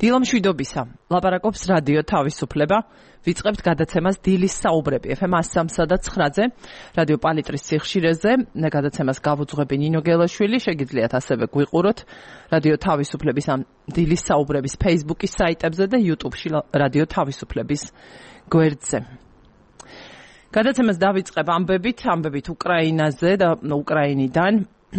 დილამშვიდობისა. ლაპარაკობს რადიო თავისუფლება. ვიწყებთ გადაცემას დილის საუბრები FM 103.9-ზე, რადიო პალიტრის სიხშირეზე. გადაცემას გავუძღვები ნინო გელაშვილი, შეგიძლიათ ასევე გვიყუროთ რადიო თავისუფლების ამ დილის საუბრების Facebook-ის საიტებზე და YouTube-ში რადიო თავისუფლების გვერდზე. გადაცემას დავიწყებ ამბებით უკრაინაზე და უკრაინიდან.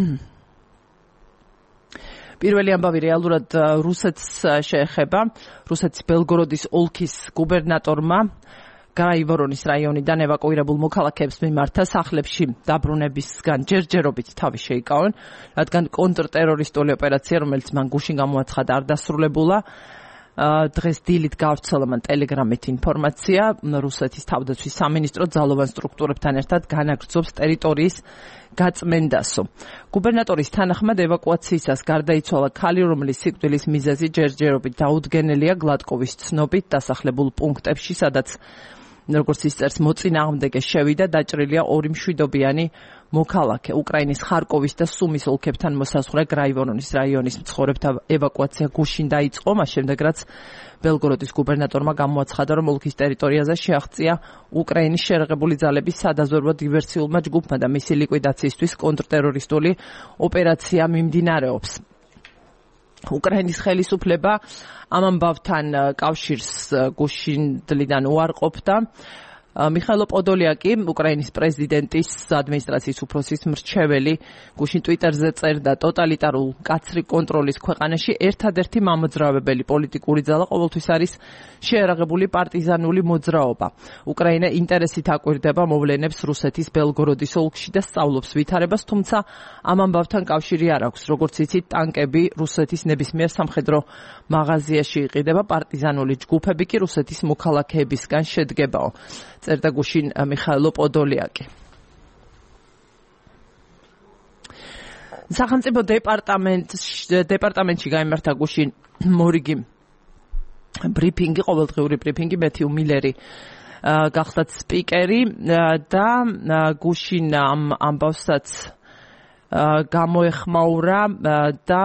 პირველი ამბავი რეალურად რუსეთს შეეხება. რუსეთის ბელგოროდის ოლქის გუბერნატორმა გაივორონის რაიონიდან ევაკუირებულ მოქალაქეებს მიმართა სახლებში დაბრუნებისგან ჯერჯერობით თავი შეიკავონ, რადგან კონტრტერორისტული ოპერაცია, რომელიც მან გუშინ გამოაცხადა, არ დასრულებულა. დღეს დილით გავრცელა მან ტელეგრამით ინფორმაცია. რუსეთის თავდაცვის სამინისტრო ძალოვან სტრუქტურებთან ერთად განაგრძობს ტერიტორიის გაწმენდასო. გუბერნატორის თანახმად ევაკუაციისას გარდაიცვალა ქალი, რომლის სიკვდილის მიზეზი ჯერჯერობით დაუდგენელია გლადკოვის ცნობით დასახლებულ პუნქტებში, სადაც როგორც ის წერს, მოწინააღმდეგე შევიდა, დაჭრილია 2 მშვიდობიანი მოქალაქე. უკრაინის ხარკოვის და სუმის ოლქებთან მოსაზღვრე გრაივორონის რაიონის მცხოვრებთა ევაკუაცია გუშინ დაიწყო, მას შემდეგ რაც ბელგოროდის გუბერნატორმა გამოაცხადა, რომ ოლქის ტერიტორიაზე შეაღწია უკრაინის შერეღებული ძალების სადაზვერვო დივერსიულმა ჯგუფმა და მისი ლიკვიდაციისთვის კონტრტერორისტული ოპერაცია მიმდინარეობს. უკრაინის ხელისუფლება ამ ამბავთან კავშირს გუშინდლიდან უარყოფდა. მიხაილო პოდოლიაკი, უკრაინის პრეზიდენტის ადმინისტრაციის უფროსის მრჩეველი, გუშინ ტვიტერზე წერდა, ტოტალიტარულ მკაცრი კონტროლის ქვეყანაში ერთადერთი მამოძრავებელი პოლიტიკური ძალა ყოველთვის არის შეერაღებული პარტიზანული მოძრაობა. უკრაინა ინტერესით აკვირდება მოვლენებს რუსეთის ბელგოროდის ოლქში და სწავლობს ვითარებას, თუმცა ამ ამბავთან კავშირი არ აქვს. როგორც იცით, ტანკები რუსეთის ნებისმიერ სამხედრო მაღაზიაში იყიდება, პარტიზანული ჯგუფები კი რუსეთის მოქალაქეებისგან შედგებაო. წერდა გუშინ მიხაილო პოდოლიაკი. სახელმწიფო დეპარტამენტში გაიმართა გუშინ მორიგი ბრიფინგი, ყოველდღიური ბრიფინგი. მეთიუ მილერი გახდათ სპიკერი და გუშინ ამ ამბავსაც გამოეხმაურა და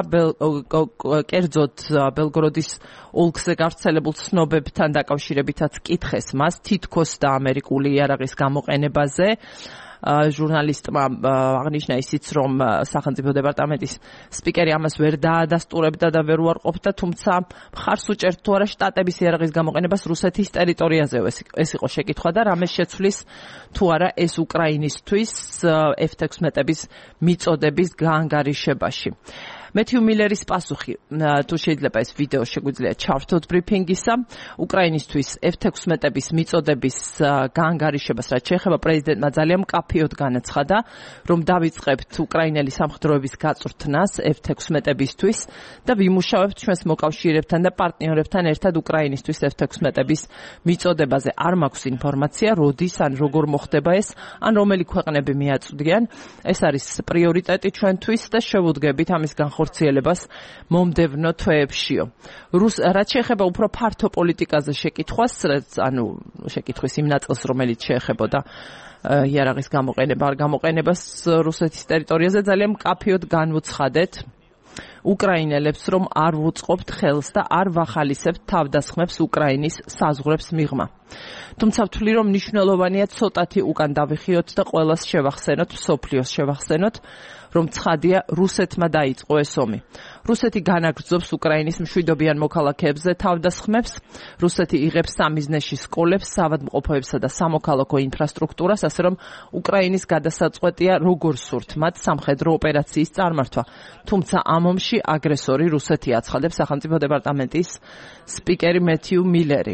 კერძოდ ბელგოროდის ოლქზე გავრცელებულ ცნობებთან დაკავშირებითაც კითხეს მას თითქოს და ამერიკული იარაღის გამოყენებაზე. ჟურნალისტმა აღნიშნა ისიც, რომ სახელმწიფო დეპარტამენტის სპიკერი ამას ვერ დაადასტურებდა და ვერ უარყოფდა, თუმცა მხარს უჭერთ თუ არა შტატების იარაღის გამოყენებას რუსეთის ტერიტორიაზე. ეს იყო შეკითხვა და რამეს შეცვლის თუ არა ეს უკრაინისთვის F-16-ების მიწოდების გაანგარიშებაში. მეთიუ მილერის პასუხი, თუ შეიძლება ეს ვიდეო შეგვიძლია ჩავრთოთ ბრიფინგისა, უკრაინისთვის F-16-ების მიწოდების გაანგარიშებას რაც შეეხება, პრეზიდენტმა ძალიან მკაფიოდ განაცხადა, რომ დავიწყებთ უკრაინელი სამხედროების გაწვრთნას F-16-ებისთვის და ვიმუშავებთ ჩვენს მოკავშირეებთან და პარტნიორებთან ერთად უკრაინისთვის F-16-ების მიწოდებაზე. არ მაქვს ინფორმაცია, როდის ან როგორ მოხდება ეს, ან რომელი ქვეყნები მიაწვდიან. ეს არის პრიორიტეტი ჩვენთვის და შევუდგებით ამის ხორციელებას მომდევნო თვეებშიო. რაც შეეხება უფრო ფართო პოლიტიკაზე შეკითხვას, შეკითხვის იმ ნაწილს, რომელიც შეეხებოდა იარაღის გამოყენება არ გამოყენებას რუსეთის ტერიტორიაზე, ძალიან მკაფიოდ განვუცხადეთ უკრაინელებს, რომ არ ვუწყობთ ხელს და არ ვახალისებთ თავდასხმებს უკრაინის საზღვრებს მიღმა. თუმცა ვთვლი, რომ მნიშვნელოვანია ცოტათი უკან დავიხიოთ და ყველას შევახსენოთ, მსოფლიოს შევახსენოთ, რომ ცხადია რუსეთმა დაიწყო ეს ომი. რუსეთი განაგრძობს უკრაინის მშვიდობიან მოქალაქეებზე თავდასხმებს, რუსეთი იღებს სამიზნეში სკოლებს, საავადმყოფოებსა და სამოქალაქო ინფრასტრუქტურას, ასე რომ უკრაინის გადასაწყვეტია როგორ სურთ მათ სამხედრო ოპერაციის წარმართვა. თუმცა ამ ომში აგრესორი რუსეთი აცხადებს სახელმწიფო დეპარტამენტის სპიკერი მეთიუ მილერი.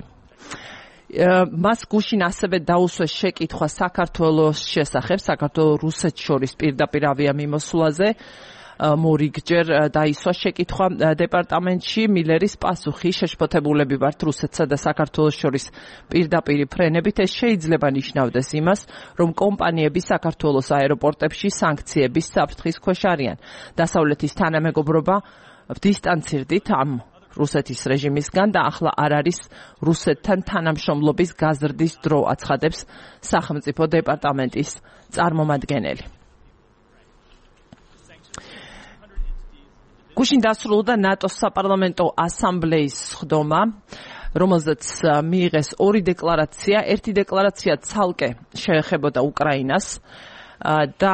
მას გუშინ ასევე დაუსვეს შეკითხვა საქართველოს შესახებ, საქართველოს რუსეთს შორის პირდაპირ ავიამიმოსვლაზე. მორიგჯერ დაისვა შეკითხვა დეპარტამენტში. მილერის პასუხი, შეშფოთებულები ვართ რუსეთსა და საქართველოს შორის პირდაპირი ფრენებით. ეს შეიძლება ნიშნავდეს იმას, რომ კომპანიები საქართველოს აეროპორტებში სანქციების საფრთხის ქვეშ არიან. დასავლეთის თანამეგობრობა დისტანცირდით ამ რუსეთის რეჟიმისგან და ახლა არ არის რუსეთთან თანამშრომლობის გაზრდის დრო, აცხადებს სახელმწიფო დეპარტამენტის წარმომადგენელი. გუშინ დასრულდა ნატოს საპარლამენტო ასამბლეის სხდომა, რომელზეც მიიღეს ორი დეკლარაცია. ერთი დეკლარაცია ცალკე შეეხებოდა უკრაინას და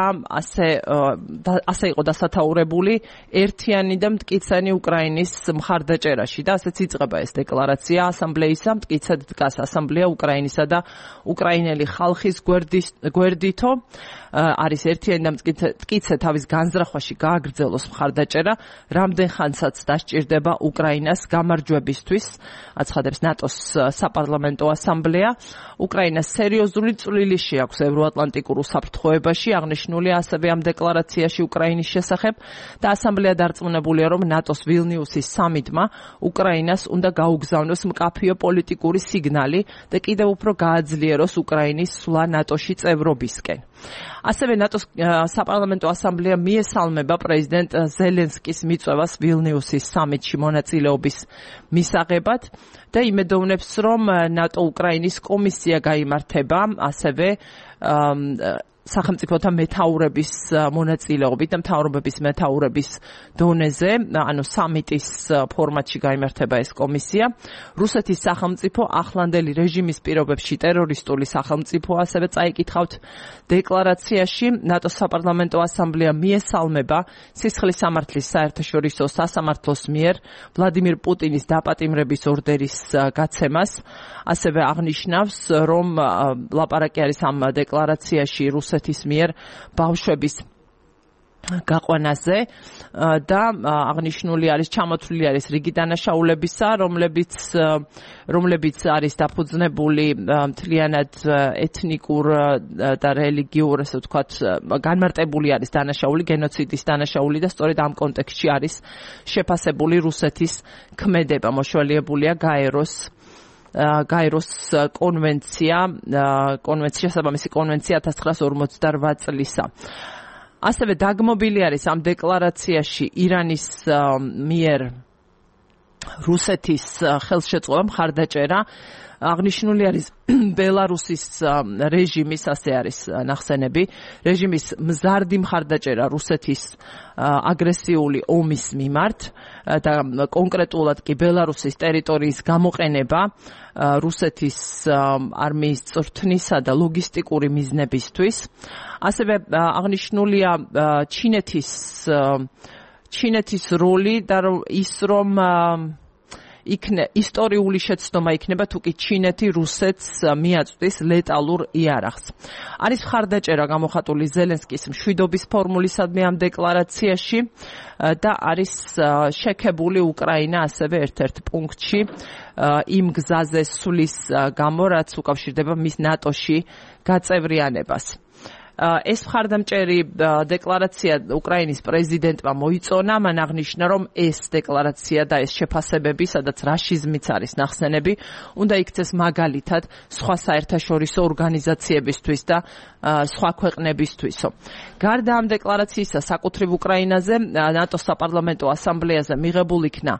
ასე იყო დასათაურებული ერთიანი და მტკიცენი უკრაინის მხარდაჭერაში და ასეც იწყება ეს დეკლარაცია ასამბლეისა. მტკიცედ დგას ასამბლეა უკრაინისა და უკრაინელი ხალხის გვერდითო არის ერთიანი და მტკიცე თავის განზრახვაში გააგრძელოს მხარდაჭერა რამდენ ხანსაც დასჭირდება უკრაინას გამარჯვებისთვის, აცხადებს ნატოს საპარლამენტო ასამბლეა. უკრაინას სერიოზული წვლილი აქვს ევროატლანტიკურ უსაფრთხოებაში, აღნიშნულია ასევე ამ დეკლარაციაში უკრაინის შესახებ და ასამბლეა დარწმუნებულია, რომ ნატოს ვილნიუსის სამიტმა უკრაინას უნდა გაუგზავნოს მკაფიო პოლიტიკური სიგნალი და კიდევ უფრო გააძლიეროს უკრაინის სვლა ნატოში წევრობისკენ. ასევე ნატოს საპარლამენტო ასამბლეა მიესალმება პრეზიდენტ ზელენსკის მიწვევას ვილნიუსის სამიტში მონაწილეობის მისაღებად და იმედოვნებს, რომ ნატო უკრაინის კომისია გაიმართება ასევე სახელმწიფოთა მეთაურების მონაწილეობით და მთავრობების მეთაურების დონეზე, ანუ სამიტის ფორმატში გაიმართება ეს კომისია. რუსეთის სახელმწიფო ახლანდელი რეჟიმის პირობებში ტერორისტული სახელმწიფო, ასევე წაიკითხავთ დეკლარაციაში. ნატოს საპარლამენტო ასამბლეა მიესალმება სისხლის სამართლის საერთაშორისო სასამართლოს მიერ ვლადიმირ პუტინის დაპატიმრების ორდერის გაცემას. ასევე აღნიშნავს, რომ ლაპარაკი არის ამ დეკლარაციაში რუსეთის მიერ ბავშვების გაყვანაზე და აღნიშნული არის, ჩამოთვლილი არის რიგი დანაშაულებისა, რომლებიც არის დაფუძნებული მთლიანად ეთნიკურ და რელიგიურ, ასე ვთქვათ, განმარტებული არის დანაშაული, გენოციდის დანაშაული და სწორედ ამ კონტექსტში არის შეფასებული რუსეთის ქმედება, მოშველიებულია გაეროს კონვენცია, შესაბამისი კონვენცია 1958 წლისა. ასევე დაგმობილი არის ამ დეკლარაციაში ირანის მიერ რუსეთის ხელშეწყობა, მხარდაჭერა. აღნიშნული არის ბელარუსის რეჟიმის, ასე არის ნახსენები, რეჟიმის მზარდი მხარდაჭერა რუსეთის აგრესიული ომის მიმართ და კონკრეტულად კი ბელარუსის ტერიტორიის გამოყენება რუსეთის არმიის წვრთნისა და ლოგისტიკური მიზნებისთვის. ასევე აღნიშნულია ჩინეთის როლი და ის, რომ ისტორიული შეცდომა იქნება თუ კი ჩინეთი რუსეთს მიაწვდის ლეტალურ იარაღს. არის მხარდაჭერა გამოხატული ზელენსკის მშვიდობის ფორმულისადმი ამ დეკლარაციაში და არის შექებული უკრაინა ასევე ერთ-ერთ პუნქტში იმ გზაზე სulis გამო, რაც უკავშირდება მის ნატოში გაწევრიანებას. ეს მხარდამჭერი დეკლარაცია უკრაინის პრეზიდენტმა მოიწონა, მან აღნიშნა, რომ ეს დეკლარაცია და ეს შეფასებები, სადაც რაშიზმიც არის ნახსენები, უნდა იქცეს მაგალითად სხვა საერთაშორისო ორგანიზაციებისთვის და სხვა ქვეყნებისთვისო. გარდა ამ დეკლარაციისა საკუთრივ უკრაინაზე, ნატოს საპარლამენტო ასამბლეაზე მიღებულ იქნა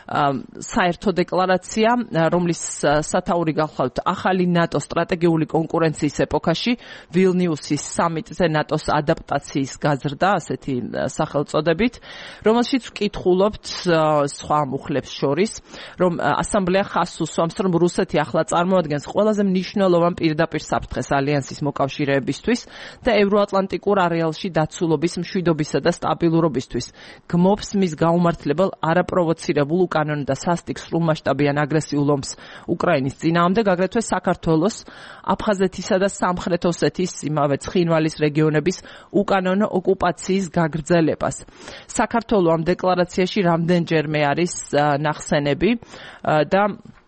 საერთო დეკლარაცია, რომლის სათაური გახლავთ ახალი ნატოს სტრატეგიული კონკურენციის ეპოქაში, ვილნიუსის სამიტზე ნატოს ადაპტაციის გაზრდა, ასეთი სახელწოდებით, რომელშიც ვკითხულობთ სხვა მუხლებს შორის, რომ ასამბლეა ხაზს უსვამს, რომ რუსეთი ახლა წარმოადგენს ყველაზე მნიშვნელოვან პირდაპირ საფრთხეს ალიანსის მოკავშირეებისთვის და ევროატლანტიკურ არეალში დაცულობის, მშვიდობისა და სტაბილურობისთვის. გმობს მის გაუმართლებელ არაპროვოცირებულ უკანონო და სასტიკ სრულმასშტაბიან აგრესიულ ომს უკრაინის წინააღმდეგ, აგრეთვე საქართველოს, აფხაზეთისა და სამხრეთ ოსეთის, იმავე ცხინვალის რეგიონების უკანონო ოკუპაციის გაგრძელებას. საქართველო ამ დეკლარაციაში რამდენჯერმე არის ნახსენები და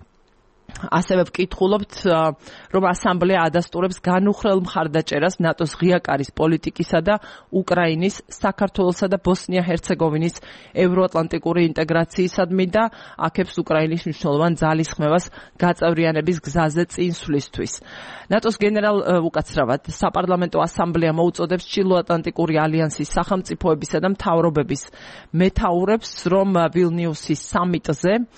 ასევე ვკითხულობთ, რომ ასამბლეა ადასტურებს განუხრელ მხარდაჭერას ნატოს ღია კარის პოლიტიკისა და უკრაინის, საქართველოსა და ბოსნია-ჰერცეგოვინის ევროატლანტიკური ინტეგრაციისადმი და აქებს უკრაინის მნიშვნელოვან ძალისხმევას გაწევრიანების გზაზე წინსვლისთვის. ნატოს უკაცრავად საპარლამენტო ასამბლეა მოუწოდებს ჩრდილოატლანტიკური ალიანსის სახელმწიფოებისა და მთავრობების მეთაურებს, რომ ვილნიუსის სამიტზე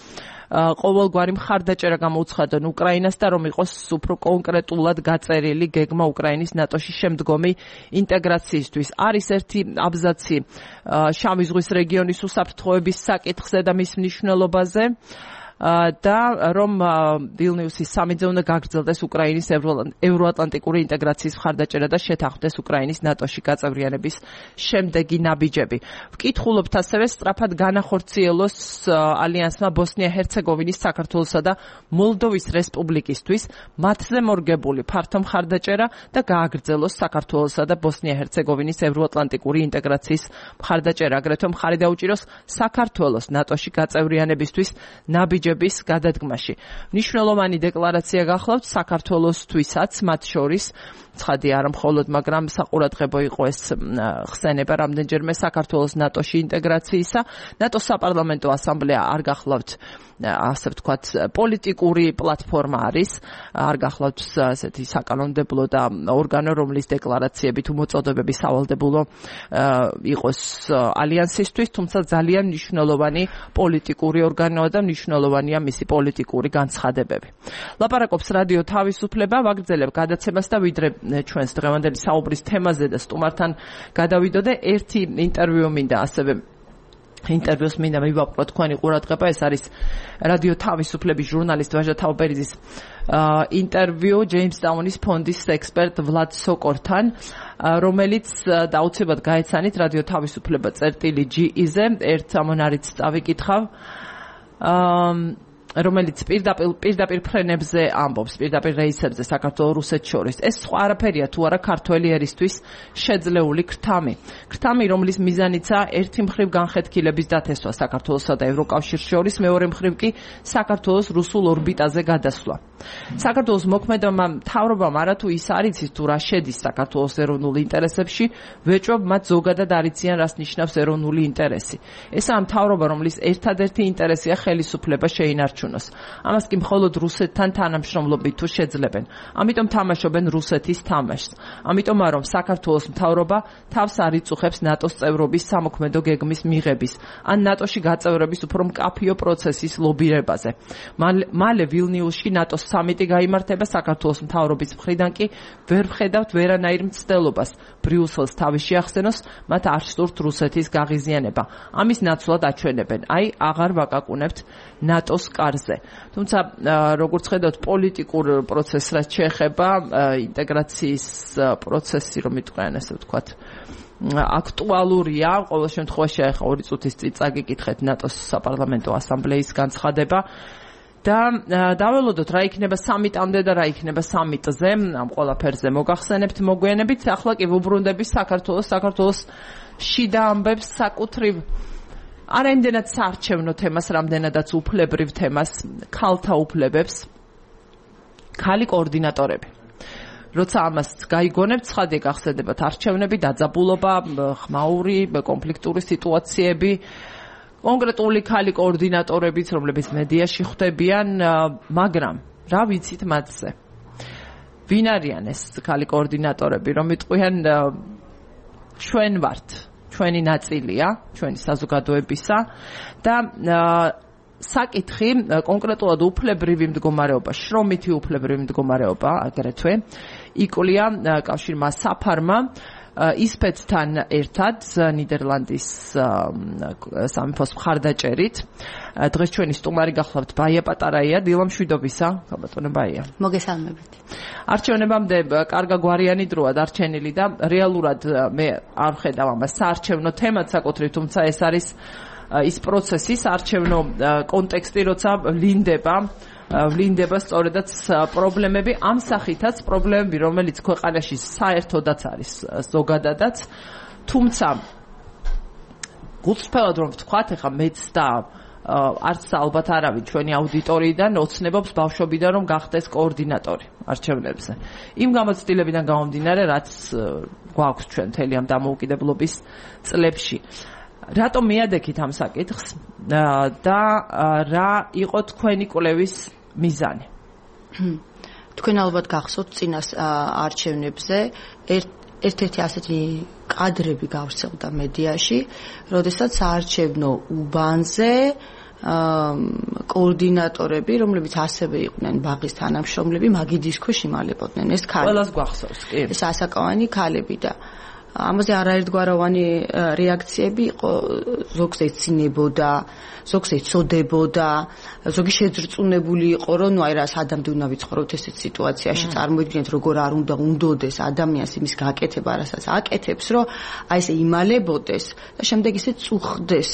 ყოველგვარი მხარდაჭერა გამოუცხადონ უკრაინას და რომ იყოს უფრო კონკრეტულად გაწერილი გეგმა უკრაინის ნატოში შემდგომი ინტეგრაციისთვის. არის ერთი აბზაცი შავი ზღვის რეგიონის უსაფრთხოების საკითხზე და მის მნიშვნელობაზე და რომ ვილნიუსის სამიტზე უნდა გაგრძელდეს უკრაინის ევროატლანტიკური ინტეგრაციის მხარდაჭერა და შეთანხმდეს უკრაინის ნატოში გაწევრიანების შემდეგი ნაბიჯები. ვკითხულობთ ასევე სწრაფად განახორციელოს ალიანსმა ბოსნია-ჰერცეგოვინის, საქართველოსა და მოლდოვის რესპუბლიკისთვის მათზე მორგებული ფართო მხარდაჭერა და გააგრძელოს საქართველოსა და ბოსნია-ჰერცეგოვინის ევროატლანტიკური ინტეგრაციის მხარდაჭერა. აგრეთვე მხარი დაუჭიროს საქართველოს ნატოში გაწევრიანებისთვის ნაბიჯები გადადგმაში. მნიშვნელოვანი დეკლარაცია გახლავთ საქართველოსთვისაც, მათ შორის ცხადია არა მხოლოდ, მაგრამ საყურადღებო იყო ეს ხსენება რამდენჯერმე საქართველოს ნატოში ინტეგრაციისა. ნატოს საპარლამენტო ასამბლეა არ გახლავთ ასე ვთქვათ პოლიტიკური პლატფორმა არის, არ გახლავთ ასეთი საკანონმდებლო და ორგანო, რომლის დეკლარაციებით უმოწოდებები სავალდებულო იყოს ალიანსისთვის, თუმცა ძალიან მნიშვნელოვანი პოლიტიკური ორგანოა და მნიშვნელოვანია მისი პოლიტიკური განცხადებები. ლაპარაკობს რადიო თავისუფლება, ვაგრძელებ გადაცემას და ვიდრე ჩვენს დღევანდელი საუბრის თემაზე და სტუმართან გადავიდოდე, ერთი ინტერვიუ მინდა ასევე ინტერვიუს მინდა მივაპყრო თქვენი ყურადღება. ეს არის რადიო თავისუფლების ჟურნალისტ ვაჟა თავბერიძის ინტერვიუ ჯეიმსტაუნის ფონდის ექსპერტ ვლად სოკორთან, რომელიც დაუცებად გაეცანით რადიო თავისუფლება წერტილი.ge-ზე. ერთ ამონარიც წავიკითხავ, რომელიც პირდაპირ ფრენებზე ამბობს, პირდაპირ რეისებზე საქართველოს რუსეთს შორის. ეს სხვა არაფერია თუ არა ქართველი ერისთვის შეძლეული ქრთამი. ქრთამი, რომლის მიზანიცაა ერთი მხრივ განხეთქილების დათესვა საქართველოსა და ევროკავშირს შორის, მეორე მხრივ კი საქართველოს რუსულ ორბიტაზე გადასვლა. საქართველოს მოქმედებმა მთავრობამ არათუ ის არ იცის თუ რა შედის საქართველოს ეროვნულ ინტერესებში, ვეჭვობ მათ ზოგადად არ იციან რას ნიშნავს ეროვნული ინტერესი. ესაა მთავრობა, რომლის ერთადერთი ინტერესია ხელისუფლება შეინარჩუნოს. ამას კი მხოლოდ რუსეთთან თანამშრომლობით თუ შეძლებენ. ამიტომ თამაშობენ რუსეთის თამაშს. ამიტომ რომ საქართველოს მთავრობა თავს არ იწუხებს ნატოს წევრობის სამოქმედო გეგმის მიღების ან ნატოში გაწევრების უფრო მკაფიო პროცესის ლობირებაზე. მალე ვილნიუსში ნატოს სამიტი გაიმართება, საქართველოს მთავრობის მხრიდან კი ვერ ვხედავთ ვერანაირ მცდელობას ბრიუსელს თავის შეახსენოს მათ არ სურთ რუსეთის გაღიზიანება. ამის ნაცვლად აჩვენებენ, აი აღარ ვაკაკუნებთ ნატოს კარზე. თუმცა როგორც ხედავთ პოლიტიკურ პროცესს რაც შეეხება ინტეგრაციის პროცესი, რომ იტყვიან ასე ვთქვათ, აქტუალურია. ყოველ შემთხვევაში ახლა 2 წუთის წინ წაგიკითხეთ ნატოს საპარლამენტო ასამბლეის განცხადება და დაველოდოთ რა იქნება სამიტამდე და რა იქნება სამიტზე. ამ ყველაფერზე მოგახსენებთ მოგვიანებით. ახლა კი ვუბრუნდები საქართველოს შიდა ამბებს, საკუთრივ არამდენად საარჩევნო თემას, რამდენადაც უფლებრივ თემას, ქალთა უფლებებს, ქალი კოორდინატორები. როცა ამას გაიგონებთ, ცხადია გახსენდებათ არჩევნები, დაძაბულობა, ხმაური, კონფლიქტური სიტუაციები, კონკრეტული ქალი კოორდინატორებიც, რომლებიც მედიაში ხვდებიან, მაგრამ რა ვიცით მათზე? ვინ არიან ეს ქალი კოორდინატორები, რომ იტყვიან ჩვენ ვართ, ჩვენი ნაწილია, ჩვენი საზოგადოებისა და საკითხი კონკრეტულად უფლებრივი მდგომარეობა, შრომითი უფლებრივი მდგომარეობა, აგრეთვე იკვლია კავშირმა საფარმა ისპეთთან ერთად ნიდერლანდის სამეფოს მხარდაჭერით. დღეს ჩვენი სტუმარი გახლავთ ბაია პატარაია, დილამშვიდობისა, გაბატონო ბაია. მოგესალმებით. არჩევნებამდე კარგა გვარიანი დროა დარჩენილი და რეალურად მე არ ვხედავ ამას საარჩევნო თემად საკუთრივ, თუმცა ეს არის ის პროცესი, საარჩევნო კონტექსტი, როცა ვლინდება სწორედაც პრობლემები, ამ სახითაც პრობლემები, რომელიც ქვეყანაში საერთოდაც არის ზოგადადაც, თუმცა გულწრფელად რომ ვთქვათ, ეხლა მეც და არც ალბათ არავინ ჩვენი აუდიტორიიდან ოცნებობს ბავშვობიდან რომ გახდეს კოორდინატორი არჩევნებზე. იმ გამოცდილებიდან გამომდინარე, რაც გვაქვს ჩვენ მთელი ამ დამოუკიდებლობის წლებში. რატომ მიადექით ამ საკითხს და რა იყო თქვენი კვლევის მიზანი? თქვენ ალბათ გახსოვთ წინას არჩევნებზე ერთ-ერთი ასეთი კადრები გავრცელდა მედიაში, როდესაც საარჩევნო უბანზე კოორდინატორები, რომლებიც ასევე იყვნენ ბაღის თანამშრომლები, მაგიდის ქვეშ იმალებოდნენ ეს ქალები. ყველას გვახსოვს, კი. ეს ასაკოვანი ქალები და ამაზე არაერთგვაროვანი რეაქციები იყო, ზოგს ეცინებოდა, ზოგს ეცოდებოდა, ზოგი შეძრწუნებული იყო, რომ ნუ აი რა სადამდე უნდა ვიცხოვროთ ესეთ სიტუაციაში, წარმოიდგინეთ როგორ არ უნდა უნდოდეს ადამიანს იმის გაკეთება, რასაც აკეთებს, რომ აი ესე იმალებოდეს და შემდეგ ისე წუხდეს.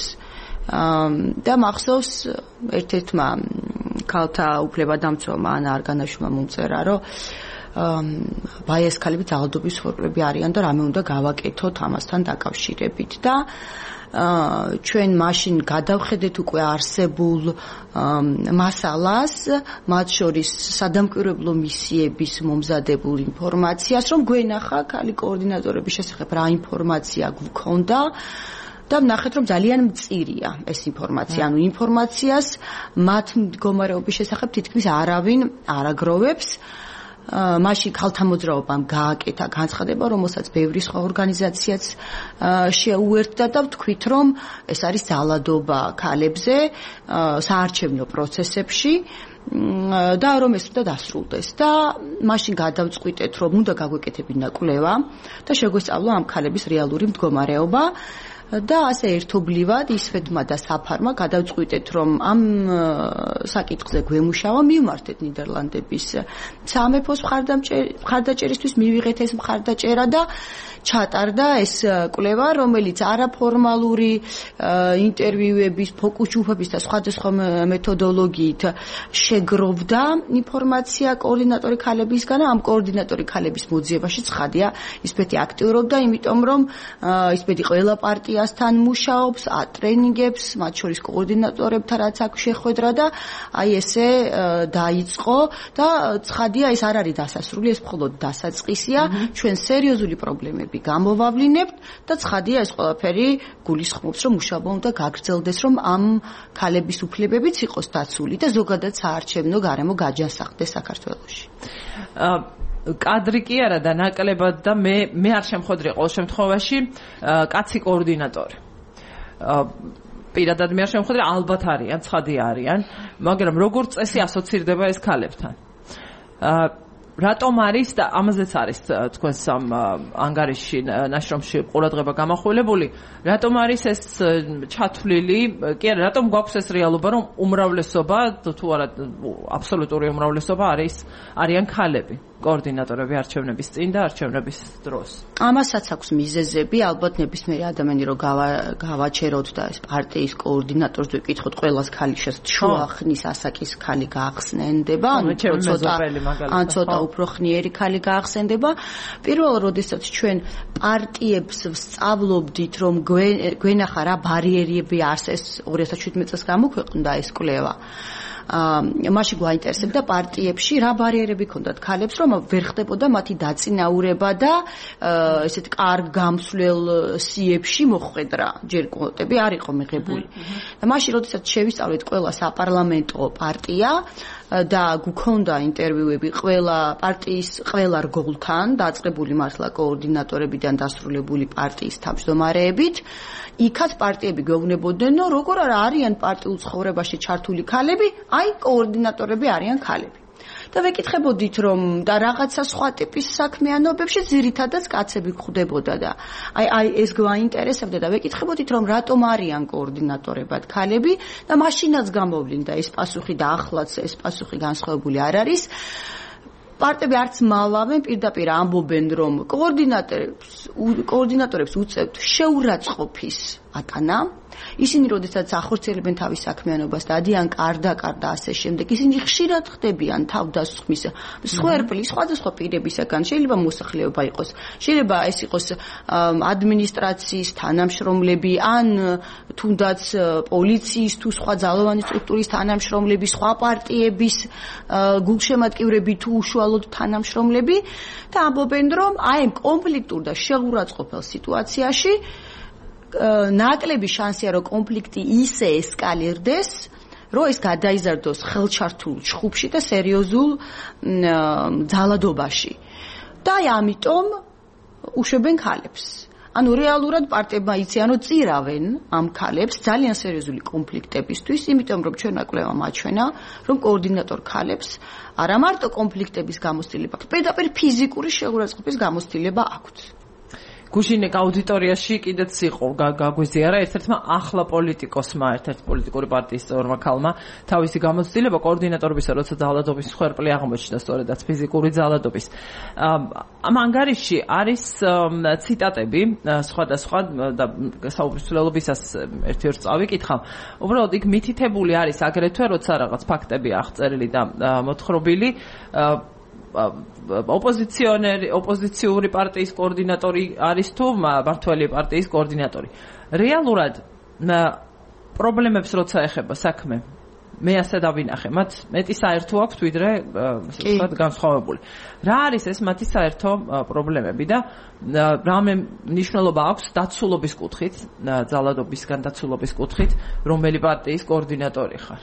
და მახსოვს ერთ-ერთმა ქალთა უფლებადამცველმა ანა არგანაშვილმა მომწერა, რომ ბაიას ქალები ძალადობის ფორმები არიან და რამე უნდა გავაკეთოთ ამასთან დაკავშირებით და ჩვენ მაშინ გადავხედეთ უკვე არსებულ მასალას, მათ შორის სადამკვირვებლო მისიების მომზადებულ ინფორმაციას, რომ გვენახა ქალი კოორდინატორების შესახებ რა ინფორმაცია გვქონდა და ვნახეთ, რომ ძალიან მწირია ეს ინფორმაცია. ანუ ინფორმაციას მათ მდგომარეობის შესახებ თითქმის არავინ არ აგროვებს. მაშინ ქალთა მოძრაობამ გააკეთა განცხადება, რომელსაც ბევრი სხვა ორგანიზაციაც შეუერთდა და ვთქვით, რომ ეს არის ძალადობა ქალებზე საარჩევნო პროცესებში და რომ ეს უნდა დასრულდეს და მაშინ გადავწყვიტეთ, რომ უნდა გაგვეკეთებინა კვლევა და შეგვესწავლა ამ ქალების რეალური მდგომარეობა. და ასე ერთობლივად ისვეთმა და საფარმა გადავწყვიტეთ, რომ ამ საკითხზე გვემუშავა, მივმართეთ ნიდერლანდების სამეფოს მხარდაჭერისთვის, მივიღეთ ეს მხარდაჭერა და ჩატარდა ეს კვლევა, რომელიც არაფორმალური ინტერვიუების, ფოკუს ჯგუფების და სხვადასხვა მეთოდოლოგიით შეგროვდა ინფორმაცია კოორდინატორი ქალებისგან და ამ კოორდინატორი ქალების მოძიებაში ცხადია, ისπეთი აქტიურობდა, იმიტომ რომ ისπეთი ყველა პარტიასთან მუშაობს, ატრენინგებს, მათ შორის კოორდინატორებთან რაც აქვს შეხვედრა და აი ესე დაიწყო და ცხადია ეს არ არის დასასრული, ეს მხოლოდ დასაწყისია, ჩვენ სერიოზული პრობლემები გამოვავლინებთ და ცხადია ეს ყველაფერი გულისხმობს, რომ მუშაობა უნდა გაგრძელდეს, რომ ამ ქალების უფლებებიც იყოს დაცული და ზოგადად საარჩევნო გარემო გაჯანსაღდეს საქართველოში. კადრი კი არა და ნაკლებად და მე არ შემხვედრია ყოველ შემთხვევაში კაცი კოორდინატორი. პირადად მე არ შემხვედრია, ალბათ არიან, ცხადია არიან, მაგრამ როგორც წესი ასოცირდება ეს ქალებთან. რატომ არის და ამაზეც არის თქვენს ამ ანგარიშში ნაშრომში ყურადღება გამახვილებული, რატომ არის ეს ჩათვლილი, კი არა, რატომ გვაქვს ეს რეალობა, რომ უმრავლესობა, თუ არა აბსოლუტური უმრავლესობა არიან ქალები, კოორდინატორები არჩევნების წინ და არჩევნების დროს. ამასაც აქვს მიზეზები, ალბათ ნებისმიერი ადამიანი რო გავაჩეროთ და ეს პარტიის კოორდინატორს ვიკითხოთ, ყველას ქალი შუახნის ასაკის ქალი გაახსენდება, ან ცოტა უფრო ხნიერი ქალი გაახსენდება. პირველად, როდესაც ჩვენ პარტიებს ვსწავლობდით, რომ გვენახა რა ბარიერები არსეს 2017 წელს გამოქვეყნდა ეს კვლევა. მაშინ გვაინტერესებდა პარტიებში რა ბარიერები ქონდათ ქალებს, რომ ვერ ხდებოდა მათი დაწინაურება და ესეთ კარგ გამსვლელ სიებში მოხვედრა, ჯერ კვოტები არ იყო მიღებული. და მაშინ, როდესაც შევისწავლეთ ყველა საპარლამენტო პარტია და გვქონდა ინტერვიუები ყველა პარტიის ყველა რგოლთან, დაწყებული მართლა კოორდინატორებიდან დასრულებული პარტიის თავმჯდომარეებით, იქაც პარტიები გვეუბნებოდნენ, რომ როგორ არა არიან პარტიულ ცხოვრებაში ჩართული ქალები, აი კოორდინატორები არიან ქალები. და ვეკითხებოდით, რომ და რაღაცა სხვა ტიპის საქმიანობებში ძირითადად კაცები გვხვდებოდა და აი ეს გვაინტერესებდა და ვეკითხებოდით, რომ რატომ არიან კოორდინატორებად ქალები და მაშინაც გამოვლინდა ეს პასუხი და ახლაც ეს პასუხი განსხვავებული არ არის. პარტიები არც მალავენ პირდაპირ ამბობენ, რომ კოორდინატორებს უწევთ შეურაცხყოფის ატანა. ისინი როდესაც ახორციელებენ თავის საქმიანობას და ადიან კარდა ასე შემდეგ, ისინი ხშირად ხდებიან თავდასხმის სვერპლის სხვადასხვა პირებისაგან, შეიძლება მოსახლეობა იყოს, შეიძლება ეს იყოს ადმინისტრაციის თანამშრომლები, ან თუნდაც პოლიციის თუ სხვა ძალოვანი სტრუქტურის თანამშრომლები, სხვა პარტიების გულშემატკივრები თუ უშუალოდ თანამშრომლები და ამბობენ, რომ აი ამ კონფლიქტურ და შეურაცხყოფელ სიტუაციაში ნაკლები შანსია, რომ კონფლიქტი ისე ესკალირდეს, რომ ეს გადაიზარდოს ხელჩართულ ჩხუბში და სერიოზულ ძალადობაში. და აი ამიტომ უშვებენ ქალებს. ანუ რეალურად პარტიებმა იციან, რომ წირავენ ამ ქალებს ძალიან სერიოზული კონფლიქტებისთვის, იმიტომ რომ ჩვენმა კვლევამ აჩვენა, რომ კოორდინატორ ქალებს არა მარტო კონფლიქტების გამოცდილება აქვს, პირდაპირ ფიზიკური შეურაცხყოფის გამოცდილება აქვს. გუშინეკ აუდიტორიაში კიდეც იყო გაგვიზიარა ერთ-ერთმა ახლა პოლიტიკოსმა, ერთ-ერთი პოლიტიკური პარტიის წევრმა ქალმა თავისი გამოცდილება კოორდინატორებისა, როცა ძალადობის მსხვერპლი აღმოჩნდა, სწორედაც ფიზიკური ძალადობის. ამ ანგარიში არის ციტატები სხვადასხვა და საუბრისმცემლობისას ერთ-ერთ წავიკითხავ. უბრალოდ იქ მითითებული არის აგრეთვე, როცა რაღაც ფაქტები აღწერილი და მოთხრობილი ოპოზიციური პარტიის კოორდინატორი არის თუ მმართველი პარტიის კოორდინატორი. რეალურად პრობლემებს როცა ეხება საქმე, მე ასე დავინახე, მათ მეტი საერთო აქვთ ვიდრე ვთქვათ განსხვავებული. რა არის ეს მათი საერთო პრობლემები და რა მნიშვნელობა აქვს დაცულობის კუთხით, ძალადობისგან დაცულობის კუთხით, რომელი პარტიის კოორდინატორი ხარ?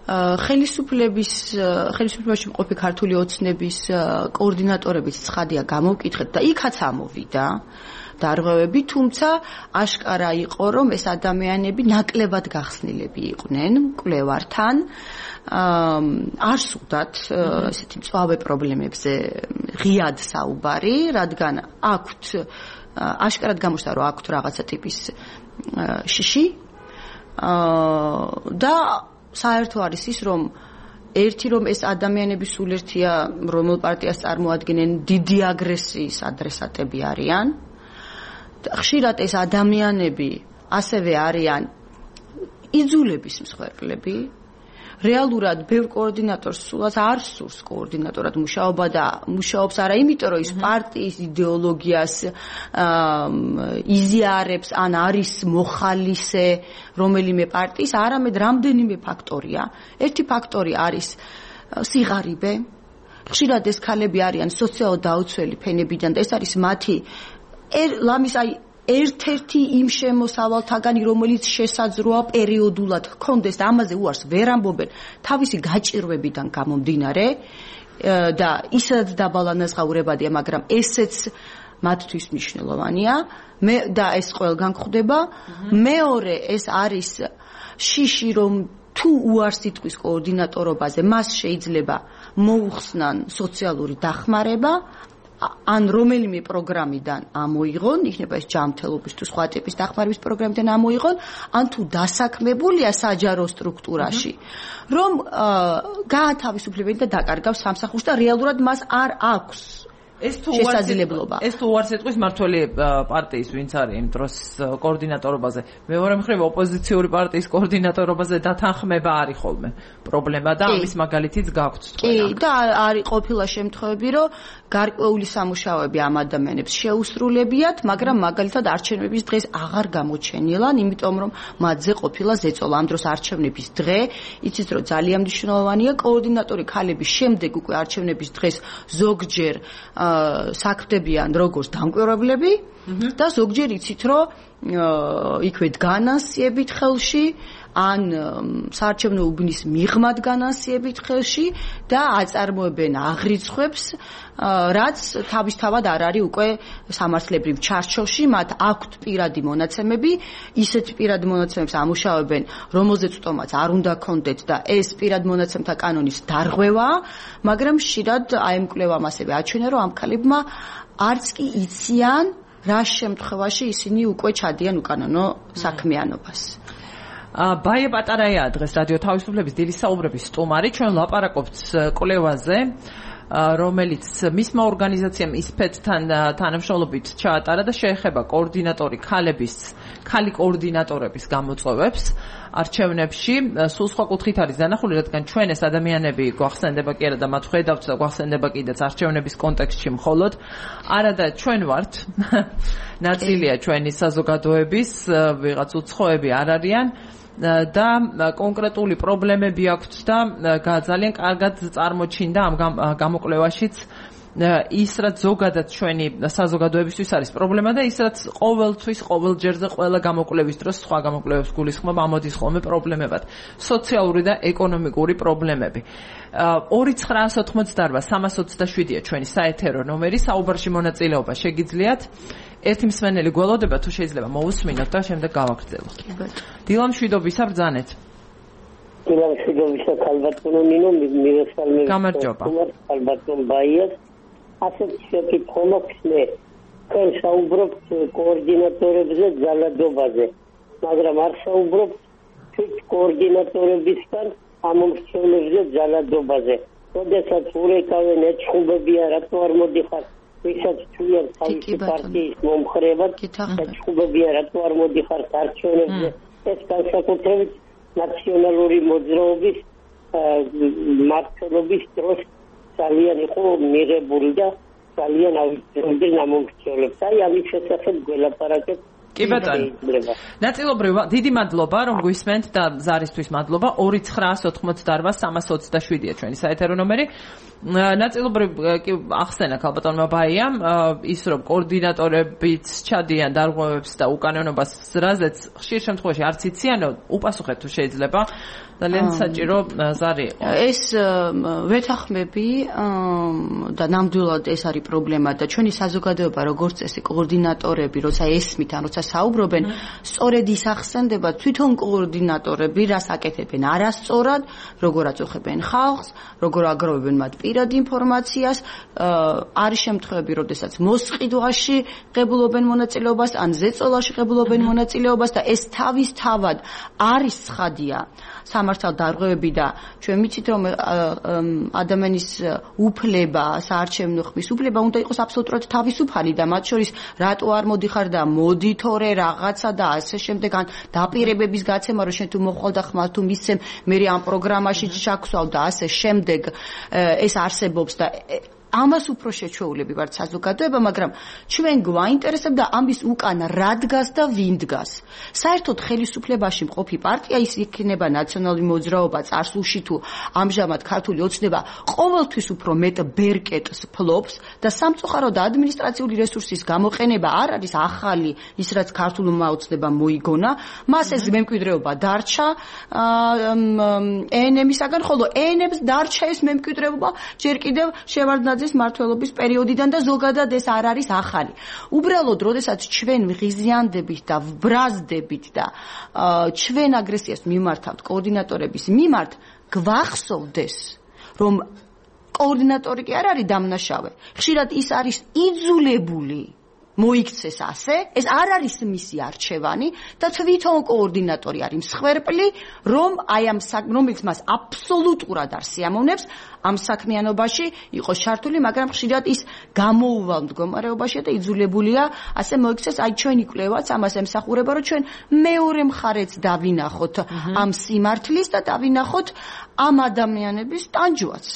ხელისუფლებაში მყოფი ქართული ოცნების კოორდინატორების ცხადია გამოვკითხეთ და იქაც ამოვიდა დარღვევები, თუმცა აშკარა იყო, რომ ეს ადამიანები ნაკლებად გახსნილები იყვნენ მკვლევართან, არ სურდათ ესეთი მწვავე პრობლემებზე ღიად საუბარი, რადგან აქვთ აშკარად გამოჩნდა, რომ აქვთ რაღაცა ტიპის შიში და საერთო არის ის, რომ ეს ადამიანები სულ ერთია, რომელ პარტიას წარმოადგენენ, დიდი აგრესიის ადრესატები არიან. ხშირად ეს ადამიანები ასევე არიან იძულების მსხვერპლები. რეალურად ბევრ კოორდინატორს სულაც არ სურს კოორდინატორად მუშაობა და მუშაობს არა იმიტომ, რომ ის პარტიის იდეოლოგიას იზიარებს ან არის მოხალისე რომელიმე პარტიის, არამედ რამდენიმე ფაქტორია. ერთი ფაქტორი არის სიღარიბე. ხშირად ეს ქალები არიან სოციალურად დაუცველი ფენებიდან და ეს არის მათი ერთ-ერთი იმ შემოსავალთაგანი, რომელიც შესაძლოა პერიოდულად ჰქონდეს და ამაზე უარს ვერ ამბობენ თავისი გაჭირვებიდან გამომდინარე და ისაც დაბალანაზღაურებადია, მაგრამ ესეც მათთვის მნიშვნელოვანია და ეს ყველგან გვხვდება. მეორე ეს არის შიში, რომ თუ უარს იტყვის კოორდინატორობაზე, მას შეიძლება მოუხსნან სოციალური დახმარება, ან რომელიმე პროგრამიდან ამოიღონ, იქნება ეს ჯანმრთელობის თუ სხვა ტიპის დახმარების პროგრამიდან ამოიღონ, ან თუ დასაქმებულია საჯარო სტრუქტურაში, რომ გაათავისუფლებენ და დაკარგავს სამსახურს და რეალურად მას არ აქვს შესაძლებლობა. ეს თუ უარს იტყვის მმართველი პარტიის ვინც არის იმ დროს კოორდინატორობაზე, მეორე მხრივ ოპოზიციური პარტიის კოორდინატორობაზე დათანხმება არის ხოლმე პრობლემა და ამის მაგალითიც გაქვთ თქვენ. კი, და არის ყოფილა შემთხვევები, რომ გარკვეული სამუშაოები ამ ადამიანებს შეუსრულებიათ, მაგრამ მაგალითად არჩევნების დღეს აღარ გამოჩენილან, იმიტომ რომ მათზე ყოფილა ზეწოლა. ამ დროს არჩევნების დღე, იცით რომ ძალიან მნიშვნელოვანია, კოორდინატორი ქალების შემდეგ უკვე არჩევნების დღეს ზოგჯერ საქმდებიან როგორც დამკვირვებლები და ზოგჯერ იცით რომ იქვე დგანასიებით ხელში ან საარჩევნო უბნის მიღმად განასიებით ხელში და აწარმოებენ აღრიცხვებს, რაც თავისთავად არ არის უკვე სამართლებრივ ჩარჩოში, მათ აქვთ პირადი მონაცემები, ისეთ პირად მონაცემებს ამუშავებენ, რომელზეც თომაც არ უნდა კონდეთ და ეს პირად მონაცემთა კანონის დარღვევა, მაგრამ ხშირად აი მკვლევამ ასევე აჩვენა, რომ ამ ქალებმა არც კი იციან, რა შემთხვევაში ისინი უკვე ჩადიან უკანონო საქმიანობას. ბაია პატარაია დღეს რადიო თავისუფლების დილის საუბრების სტუმარი, ჩვენ ლაპარაკობთ კვლევაზე, რომელიც მისმა ორგანიზაციამ ისფეთთან თანამშრომლობით ჩაატარა და შეეხება ქალი კოორდინატორების გამოწვევებს არჩევნებში. სულ სხვა კუთხით არის დანახული, რადგან ჩვენ ეს ადამიანები გვახსენდება კი არა და მათ ხედავთ და გვახსენდება კიდეც არჩევნების კონტექსტში მხოლოდ. არა და ჩვენ ვართ ნაწილია ჩვენი საზოგადოების, ვიღაც უცხოები არ არიან და კონკრეტული პრობლემები აქვთ და ძალიან კარგად წარმოჩინდა ამ გამოკვლევაშიც ის რაც ზოგადად ჩვენი საზოგადოებისთვის არის პრობლემა და ის რაც ყოველთვის ყოველჯერზე ყველა გამოკვლევის დროს სხვა გამოკვლევებს გულისხმობ ამოდის ხოლმე პრობლემებად, სოციალური და ეკონომიკური პრობლემები. 2988 327-ია ჩვენი საეთერო ნომერი, საუბარში მონაწილეობა შეგიძლიათ. ერთი მსმენელი გველოდება თუ შეიძლება მოусმინოთ და შემდეგ გავაგრძელოთ. დილა მშვიდობისა ბრძანეთ. დილა მშვიდობისა ქალბატონო ნინო მირესალმე. გამარჯობა. ქალბატონ ბაიას ასეთ შეკითხვა მაქვს მე. თქვენ საუბრობთ კოორდინატორებზე ძალადობაზე, მაგრამ არ საუბრობთ თვით კოორდინატორებისგან ამომრჩევლებზე ძალადობაზე. როდესაც ურეკავენ ეჭხუბებია, რატო არ მოდიხარ, ვისაც თვლიან თავისი პარტიის მომხრეებად, ეჭხუბებია, რატო არ მოდიხარ არჩევნებზე. ეს განსაკუთრებით ნაციონალური მოძრაობის მმართველობის დროს ძალიან იყო მიღებული და ძალიან ავიწროდნენ ამომრჩევლებს. აი ამის შესახებ გველაპარაკეთ. კი ბატონო. ნაწილობრივ დიდი მადლობა რომ გვისმენთ და ზარისთვის მადლობა. 2988327-ია ჩვენი საეთერო ნომერი. ნაწილობრივ კი ახსენა ქალბატონმა ბაიამ ის რომ კოორდინატორებიც ჩადიან დარღვევებს და უკანონობას რაზეც ხშირ შემთხვევაში არც იციანო უპასუხეთ თუ შეიძლება. ძალიან საჭირო ზარი იყო. ეს ვეთანხმები და ნამდვილად ეს არის პრობლემა და ჩვენი საზოგადოება როგორც წესი კოორდინატორები როცა ესმით ან როცა საუბრობენ სწორედ ის ახსენდება თვითონ კოორდინატორები რას აკეთებენ არასწორად, როგორ აწუხებენ ხალხს, როგორ აგროვებენ მათ პირად ინფორმაციას, არის შემთხვევები, როდესაც მოსყიდვაში ღებულობენ მონაწილეობას ან ზეწოლაში ღებულობენ მონაწილეობას და ეს თავისთავად არის ცხადია. სამართალ დარღვევები და ჩვენ ვიცით რომ ადამიანის უფლება, საარჩევნო ხმის უფლება უნდა იყოს აბსოლუტურად თავისუფალი და მათ შორის რატო არ მოდიხარ და მოდი თორე რაღაცა და ასე შემდეგ ან დაპირებების გაცემა რომ შენ თუ მოხვალ და ხმალ თუ მისცემ მე ამ პროგრამაში ჩაქვსავ და ასე შემდეგ ეს არსებობს და ამას უფრო შეჩვეულები ვართ საზოგადოება, მაგრამ ჩვენ გვაინტერესებდა ამის უკან რა დგას და ვინ დგას. საერთოდ ხელისუფლებაში მყოფი პარტია ის იქნება ნაციონალური მოძრაობა წარსულში თუ ამჟამად ქართული ოცნება ყოველთვის უფრო მეტ ბერკეტს ფლობს და სამწუხაროდ ადმინისტრაციული რესურსის გამოყენება არ არის ახალი ის რაც ქართულმა ოცნებამ მოიგონა, მას ეს მემკვიდრეობა დარჩა ENM-ისაგან, ხოლო ENM-ს დარჩა ეს მემკვიდრეობა ჯერ კიდევ შევარდნაძის მმართველობის პერიოდიდან და ზოგადად ეს არ არის ახალი. უბრალოდ, როდესაც ჩვენ ღიზიანდებით და ვბრაზდებით და ჩვენ აგრესიას მიმართავთ კოორდინატორების მიმართ, გვახსოვდეს, რომ კოორდინატორი კი არ არის დამნაშავე. ხშირად ის არის იძულებული მოიქცეს ასე, ეს არ არის მისი არჩევანი და თვითონ კოორდინატორი არის მსხვერპლი, რომ აი ამ რომელიც მას აბსოლუტურად არ სიამოვნებს ამ საქმიანობაში იყოს ჩართული, მაგრამ ხშირად ის გამოუვალ მდგომარეობაშია და იძულებულია ასე მოიქცეს. აი ჩვენი კვლევაც ამას ემსახურება, რომ ჩვენ მეორე მხარეც დავინახოთ ამ სიმართლის და დავინახოთ ამ ადამიანების ტანჯვაც.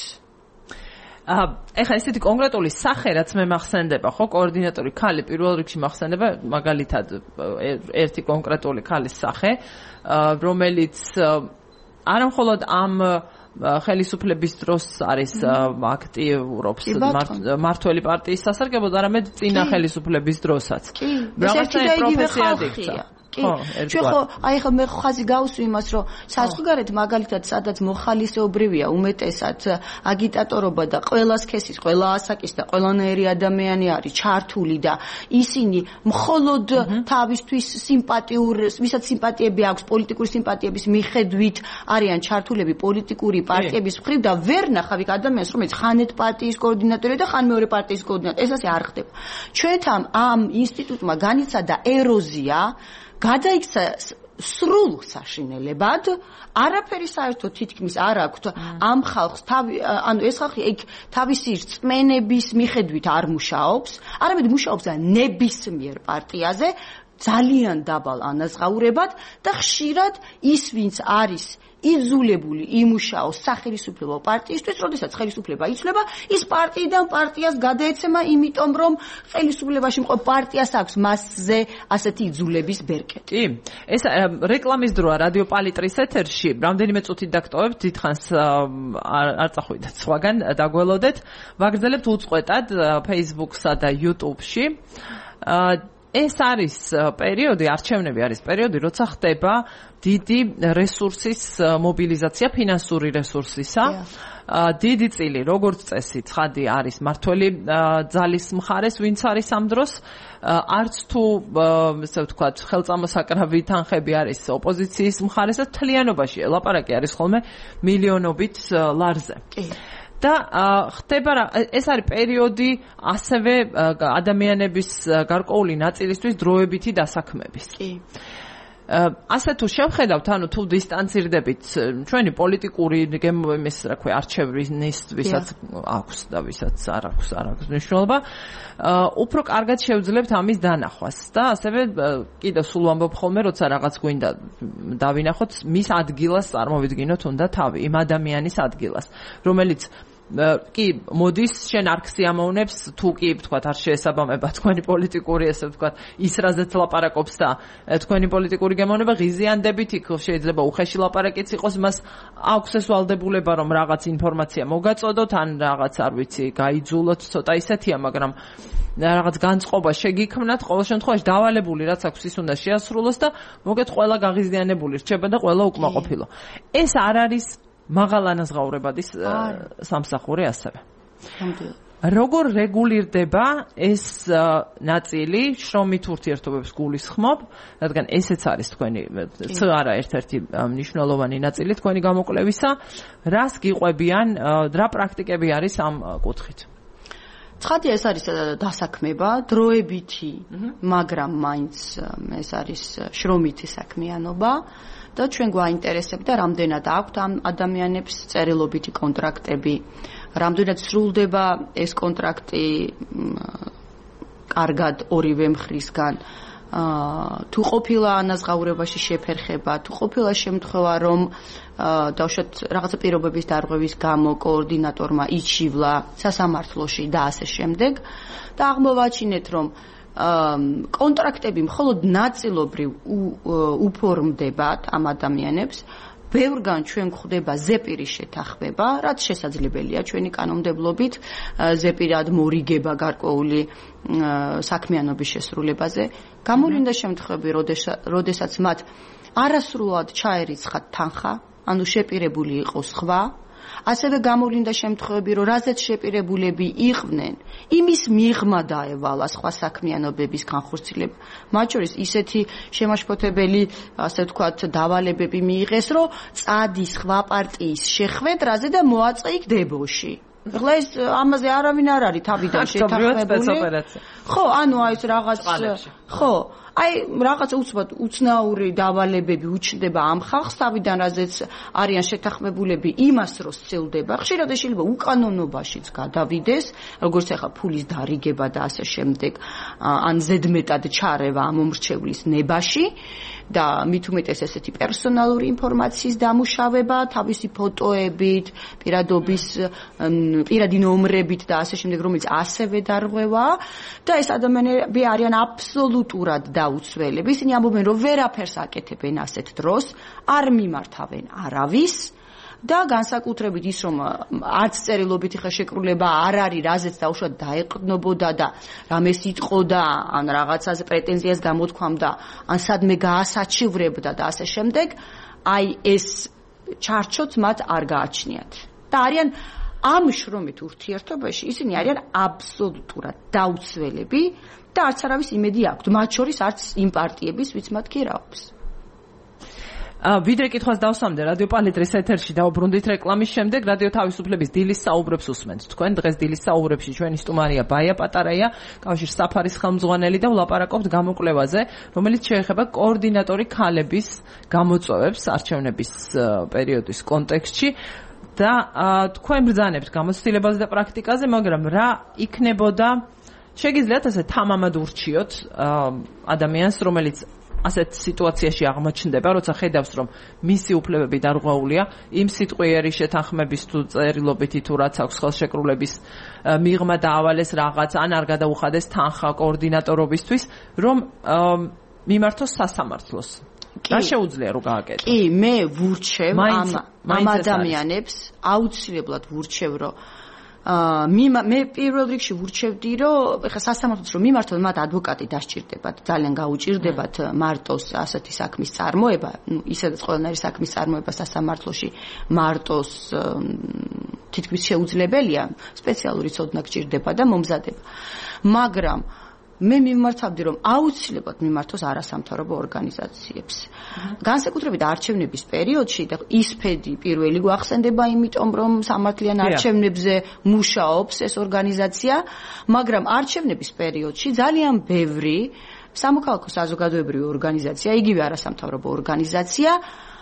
ეხლა ესეთი კონკრეტული სახე რაც მე მახსენდება, ხო, კოორდინატორი ქალი პირველ რიგში მახსენდება, მაგალითად ერთი კონკრეტული ქალის სახე, რომელიც არა მხოლოდ ამ ხელისუფლების დროს არის აქტიურობს მართველი პარტიის სასარგებლოდ, არამედ წინა ხელისუფლების დროსაც. რაღაცა პროფესიად იქცა. ჩვენ ხო აი ხა მე ხაზი გავსვი იმას რომ საზღვარგარეთ მაგალითად სადაც მოხალისეობრივია უმეტესად აგიტატორობა და ყველა სქესის, ყველა ასაკის და ყველანაირი ადამიანი არის ჩართული და ისინი მხოლოდ თავისთვის ვისაც სიმპათიები აქვს პოლიტიკური სიმპათიების მიხედვით არიან ჩართულები პოლიტიკური პარტიების მხრივ და ვერ ნახავ იქ ადამიანს რომელიც ხან ერთ პარტიის კოორდინატორია და ხან მეორე პარტიის კოორდინატორი. ეს ასე არ ხდება. ჩვენთან ამ ინსტიტუტმა განიცადა ეროზია გადაიქცა სრულ საშინელებად, არაფერი საერთოდ თითქმის არ აქვთ ამ ხალხს ანუ ეს ხალხი იქ თავისი რწმენების მიხედვით არ მუშაობს, არამედ მუშაობს ნებისმიერ პარტიაზე ძალიან დაბალ ანაზღაურებად და ხშირად ის ვინც არის იძულებული იმუშაოს სახელისუფლებო პარტიისთვის, როდესაც ხელისუფლება იცვლება, ის პარტიიდან პარტიას გადაეცემა, იმიტომ რომ ხელისუფლებაში მყოფ პარტიას აქვს მასზე ასეთი იძულების ბერკეტი. კი, ეს რეკლამის დროა რადიო პალიტრის ეთერში, რამდენიმე წუთით დაგტოვებთ, დიდხანს არ წახვიდეთ სხვაგან, დაგველოდეთ, ვაგრძელებთ უწყვეტად Facebook-სა და YouTube-ში. ეს არის პერიოდი, არჩევნები არის პერიოდი, როცა ხდება დიდი რესურსის მობილიზაცია, ფინანსური რესურსისა. დიდი წილი, როგორც წესი, ცხადი არის მართველი ძალის მხარეს, ვინც არის ამ დროს, არც თუ ესე ვთქვათ, ხელწამოსაკრავი თანხები არის ოპოზიციის მხარეს და თლიანობაში ლაპარაკი არის ხოლმე მილიონობით ლარზე. და ხდება ეს არის პერიოდი ასევე ადამიანების გარკვეული ნაწილისთვის დროებითი დასაქმების. კი. ასე თუ შევხედავთ, ანუ თუ დისტანცირდებით ჩვენი პოლიტიკური გემოვიმის, რა ქვია, არჩევნის, ვისაც აქვს და ვისაც არ აქვს მნიშვნელობა, უფრო კარგად შევძლებთ ამის დანახვას და ასევე კიდევ სულ ვამბობ ხოლმე, როცა რაღაც გვინდა დავინახოთ, მის ადგილას წარმოვიდგინოთ უნდა თავი, იმ ადამიანის ადგილას, რომელიც კი მოდის შენ არ ქსიამოვნებს თუ კი ვთქვათ არ შეესაბამება თქვენი პოლიტიკური ესე ვთქვათ ის რაზეც ლაპარაკობს და თქვენი პოლიტიკური გემოვნება ღიზიანდებით იქ შეიძლება უხეში ლაპარაკიც იყოს მას აქვს ეს ვალდებულება რომ რაღაც ინფორმაცია მოგაწოდოთ ან რაღაც არ ვიცი გაიძულოთ ცოტა ისეთია მაგრამ რაღაც განწყობა შეგიქმნათ ყოველ შემთხვევაში დავალებული რაც აქვს ის უნდა შეასრულოს და მოგეთ ყველა გაღიზიანებული რჩება და ყველა უკმაყოფილო ეს არ არის მაღალანაზღაურებადის სამსახური ასევე. როგორ რეგულირდება ეს ნაწილი შრომით ურთიერთობებს გულისხმობ, რადგან ესეც არის თქვენი არა ერთ-ერთი მნიშვნელოვანი ნაწილი თქვენი გამოკვლევისა, რას გიყვებიან, რა პრაქტიკები არის ამ კუთხით? ცხადია ეს არის დასაქმება, დროებითი, მაგრამ მაინც ეს არის შრომითი საქმიანობა. და ჩვენ გვაინტერესებდა რამდენად აქვთ ამ ადამიანებს წერილობითი კონტრაქტები, რამდენად სრულდება ეს კონტრაქტი კარგად ორივე მხრისგან, თუ ყოფილა ანაზღაურებაში შეფერხება, თუ ყოფილა შემთხვევა რომ დავუშვათ რაღაცა პირობების დარღვევის გამო კოორდინატორმა იჩივლა სასამართლოში და ასე შემდეგ და აღმოვაჩინეთ რომ კონტრაქტები მხოლოდ ნაწილობრივ უფორმდებათ ამ ადამიანებს, ბევრგან ჩვენ გვხვდება ზეპირის შეთანხმება, რაც შესაძლებელია ჩვენი კანონმდებლობით, ზეპირად მორიგება გარკვეული საქმიანობის შესრულებაზე. გამოვლინდა შემთხვევები, როდესაც მათ არასრულად ჩაერიცხათ თანხა, ანუ შეპირებული იყო სხვა. ასევე გამოვლინდა შემთხვევები, რომ რაზეც შეპირებულები იყვნენ, იმის მიღმა დაევალა სხვა საქმიანობების განხორციელება. მათ შორის ისეთი შემაშფოთებელი, ასე ვთქვათ, დავალებები მიიღეს, რომ წადი სხვა პარტიის შეხვედრაზე და მოაწყე იქ დებოში. ახლა ეს ამაზე არავინ არ არის თავიდან შეთანხმებული. ხო, ანუ აი ეს რაღაც ხო აი რაღაც უცნაური დავალებები უჩნდება ამ ხალხს თავიდან რაზეც არიან შეთანხმებულები იმას რო სცილდება ხშირად შეიძლება უკანონობაშიც გადავიდეს როგორც ახლა ფულის დარიგება და ასე შემდეგ ან ზედმეტად ჩარევა ამ მომრჩევლის ნებაში და მით უმეტეს ესეთი პერსონალური ინფორმაციის დამუშავება თავისი ფოტოებით პირადობის პირადი ნომრებით და ასე შემდეგ რომელიც ასევე დარღვევა და ეს ადამიანები არიან აბსოლუტურად დაუცველები. ისინი ამბობენ, რომ ვერაფერს აკეთებენ ასეთ დროს, არ მიმართავენ არავის და განსაკუთრებით ის, რომ არც წერილობითი ხელშეკრულება არ არის, რაზეც დაუშვათ დაეყრდნობოდა და რამეს იტყოდა, ან რაღაცაზე პრეტენზიას გამოთქვამდა, ან სადმე გაასაჩივრებდა და ასე შემდეგ, აი ეს ჩარჩოც მათ არ გააჩნიათ. და არიან ამ შრომით ურთიერთობაში ისინი არიან აბსოლუტურად დაუცველები და არც არავის იმედი აქვთ, მათ შორის არც იმ პარტიების, ვინც მათ ქირაობს. ვიდრე კითხვას დავსვამდე რადიო პალიტრის ეთერში დაუბრუნდით რეკლამის შემდეგ რადიო თავისუფლების დილის საუბრებს უსმენთ. თქვენ დღეს დილის საუბრებში ჩვენი სტუმარია ბაია პატარაია, კავშირ საფარის ხელმძღვანელი და ვლაპარაკობთ გამოკვლევაზე, რომელიც შეეხება კოორდინატორი ქალების გამოწვევებს არჩევნების პერიოდის კონტექსტში. და თქვენ ბრძანებთ გამოცდილებაზე და პრაქტიკაზე, მაგრამ რა იქნებოდა შეგიძლიათ ასე თამამად ურჩიოთ ადამიანს, რომელიც ასეთ სიტუაციაში აღმოჩნდება, როცა ხედავს, რომ მისი უფლებები დარღვეულია, იმ სიტყვიერი შეთანხმების თუ წერილობითი თუ რაც აქვს ხელშეკრულების მიღმა დაავალეს რაღაც, ან არ გადაუხადეს თანხა კოორდინატორობისთვის, რომ მიმართოს სასამართლოს. რა შეუძლია რომ გააკეთო? კი, მე ვურჩევ ამ ადამიანებს, აუცილებლად ვურჩევ, რომ მე პირველ რიგში ვურჩევდი, რომ ეხლა სასამართლოს რომ მიმართონ, მათ ადვოკატი დასჭირდებათ, ძალიან გაუჭირდებათ მარტოს ასეთი საქმის წარმოება, ისედაც ყველანაირი საქმის წარმოება სასამართლოში მარტოს თითქმის შეუძლებელია, სპეციალური ცოდნა გჭირდება და მომზადება. მაგრამ მე მიმართავდი, რომ აუცილებლად მიმართოს არასამთავრობო ორგანიზაციებს. განსაკუთრებით არჩევნების პერიოდში და ისფედი პირველი გვახსენდება, იმიტომ რომ სამართლიან არჩევნებზე მუშაობს ეს ორგანიზაცია, მაგრამ არჩევნების პერიოდში ძალიან ბევრი სამოქალაქო საზოგადოებრივი ორგანიზაცია, იგივე არასამთავრობო ორგანიზაცია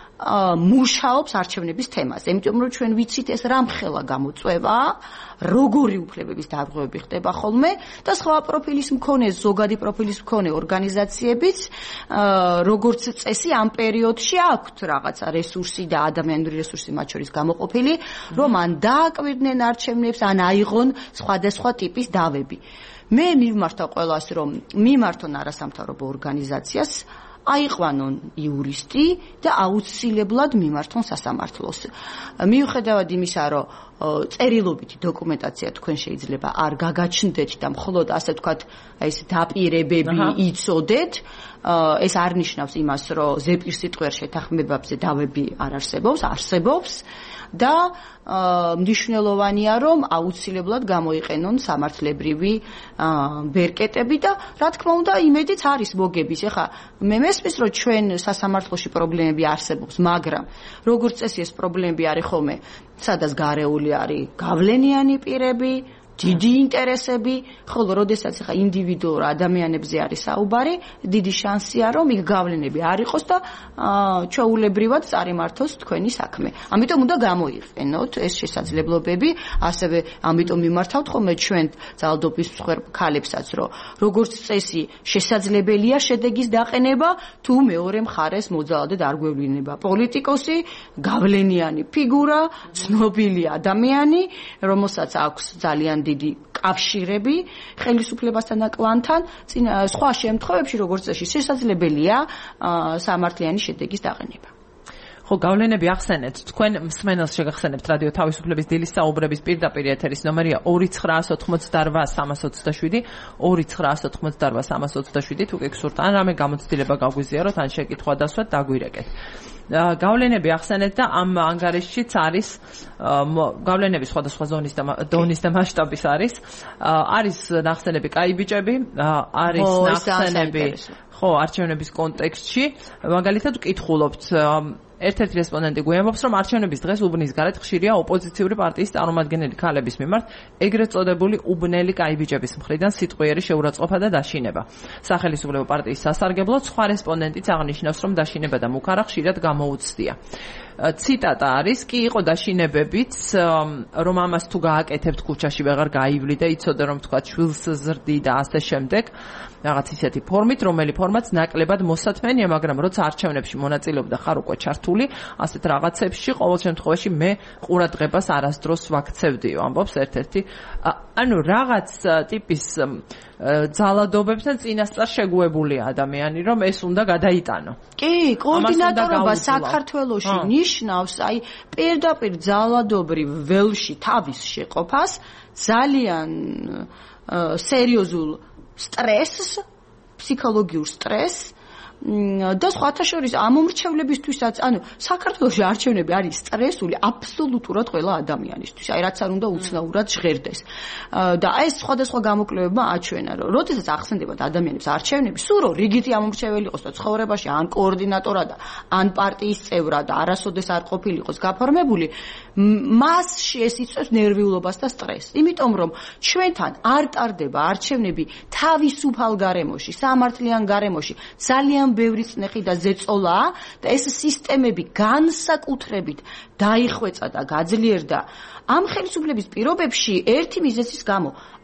მუშაობს არჩევნების თემაზე. იმიტომ რომ ჩვენ ვიცით ეს რამხელა გამოწვევა, როგორი უფლებების დარღვევები ხდება ხოლმე და სხვა პროფილის მქონე, ზოგადი პროფილის მქონე ორგანიზაციებიც როგორც წესი ამ პერიოდში აქვთ რაღაცა რესურსი და ადამიანური რესურსი მათ შორის გამოყოფილი, რომ ან დააკვირდნენ არჩევნებს, ან აიღონ სხვადასხვა ტიპის დავები. მე მიმართავ ყველას, რომ მიმართონ არასამთავრობო ორგანიზაციას, აიყვანონ იურისტი და აუცილებლად მიმართონ სასამართლოს. მიუხედავად იმისა, რომ წერილობითი დოკუმენტაცია თქვენ შეიძლება არ გაგაჩნდეთ და მხოლოდ ასე ვთქვათ, ეს დაპირებები იცოდეთ, ეს არ ნიშნავს იმას, რომ ზეპირ სიტყვერ შეთანხმებებზე დავები არ არსებობს, არსებობს და მნიშვნელოვანია, რომ აუცილებლად გამოიყენონ სამართლებრივი ბერკეტები და რა თქმა უნდა იმედიც არის მოგების. ეხლა მე მესმის, რომ ჩვენ სასამართლოში პრობლემები არსებობს, მაგრამ როგორც წესი ეს პრობლემები არის ხოლმე, სადაც გარეული არის გავლენიანი პირები, დიდი ინტერესები, ხოლო როდესაც ახლა ინდივიდუალურ ადამიანებზე არის საუბარი, დიდი შანსია, რომ იქ გავლენები არ იყოს და ჩვეულებრივად წარიმართოს თქვენი საქმე. ამიტომ უნდა გამოიყენოთ ეს შესაძლებლობები, ასევე ამიტომ მიმართავთ ხოლმე ჩვენ ძალადობის მსხვერპ ქალებსაც, რომ როგორც წესი შესაძლებელია შედეგის დაყენება, თუ მეორე მხარეს მოძალადედ არ გვევლინება პოლიტიკოსი, გავლენიანი ფიგურა, ცნობილი ადამიანი, რომელსაც აქვს ძალიან დიდი კავშირები ხელისუფლებასთან და კლანთან, სხვა შემთხვევებში როგორც წესი შესაძლებელია სამართლიანი შედეგის დაყენება. ხო, გავლენები ახსენეთ. თქვენ მსმენელს შეგახსენებთ რადიო თავისუფლების დილის საუბრების პირდაპირ ეთერის ნომერია 2988327 2988327 თუ გექსურთ ან რამე გამოცდილება გაგვიზიაროთ ან შეკითხვა დასვათ დაგვირეკეთ. გავლენები ახსენეთ და ამ ანგარიშშიც არის გავლენები სხვადასხვა დონის და მასშტაბის არის ნახსენები კაი ბიჭები, არის ნახსენები ხო არჩევნების კონტექსტში. მაგალითად ვკითხულობთ ერთ-ერთი რესპონდენტი გვიამბობს, რომ არჩევნების დღეს უბნის გარეთ ხშირია ოპოზიციური პარტიის წარმომადგენელი ქალების მიმართ ეგრეთ წოდებული უბნელი კაიბიჭების მხრიდან სიტყვიერი შეურაცხყოფა და დაშინება. სახელისუფლებო პარტიის სასარგებლოდ სხვა რესპონდენტიც აღნიშნავს, რომ დაშინება და მუქარა ხშირად გამოუცდია. ციტატა არის, კი იყო დაშინებებიც, რომ ამას თუ გააკეთებთ ქუჩაში ვეღარ გაივლი და იცოდე რომ თქვა შვილს ზრდი და ასე შემდეგ. რაღაც ისეთი ფორმით, რომელი ფორმაც ნაკლებად მოსათმენია, მაგრამ როცა არჩევნებში მონაწილეობდა ხარ უკვე ჩართული, ასეთ რაღაცებში ყოველ შემთხვევაში მე ყურადღებას არასდროს ვაქცევდიო, ამბობს ერთ-ერთი. ანუ რაღაც ტიპის ძალადობებთან წინასწარ შეგუებულია ადამიანი, რომ ეს უნდა გადაიტანო. კი, კოორდინატორობა საქართველოში ნიშნავს, აი, პირდაპირ ძალადობრივ ველში თავის შეყოფას, ძალიან სერიოზულ სტრესს, ფსიქოლოგიურ სტრესს და სხვათა შორის ამომრჩევლებისთვისაც, ანუ საქართველოში არჩევნები არის სტრესული აბსოლუტურად ყველა ადამიანისთვის, აი რაც არ უნდა უცნაურად ჟღერდეს. და ეს სხვადასხვა გამოკვლევებმა აჩვენა, რომ როდესაც ახსენდებათ ადამიანებს არჩევნები, სულ რომ რიგითი ამომრჩეველი იყოს და ცხოვრებაში ან კოორდინატორად, ან პარტიის წევრად და არასოდეს არ ყოფილიყოს გაფორმებული, მასში ეს იწვევს ნერვიულობას და სტრესს. იმიტომ რომ ჩვენთან არ ტარდება არჩევნები თავისუფალ გარემოში, სამართლიან გარემოში, ძალიან ბევრი წნეხი და ზეწოლაა და ეს სისტემები განსაკუთრებით დაიხვეწა და გაძლიერდა ამ ხელისუფლების პირობებში ერთი მიზეზის გამო.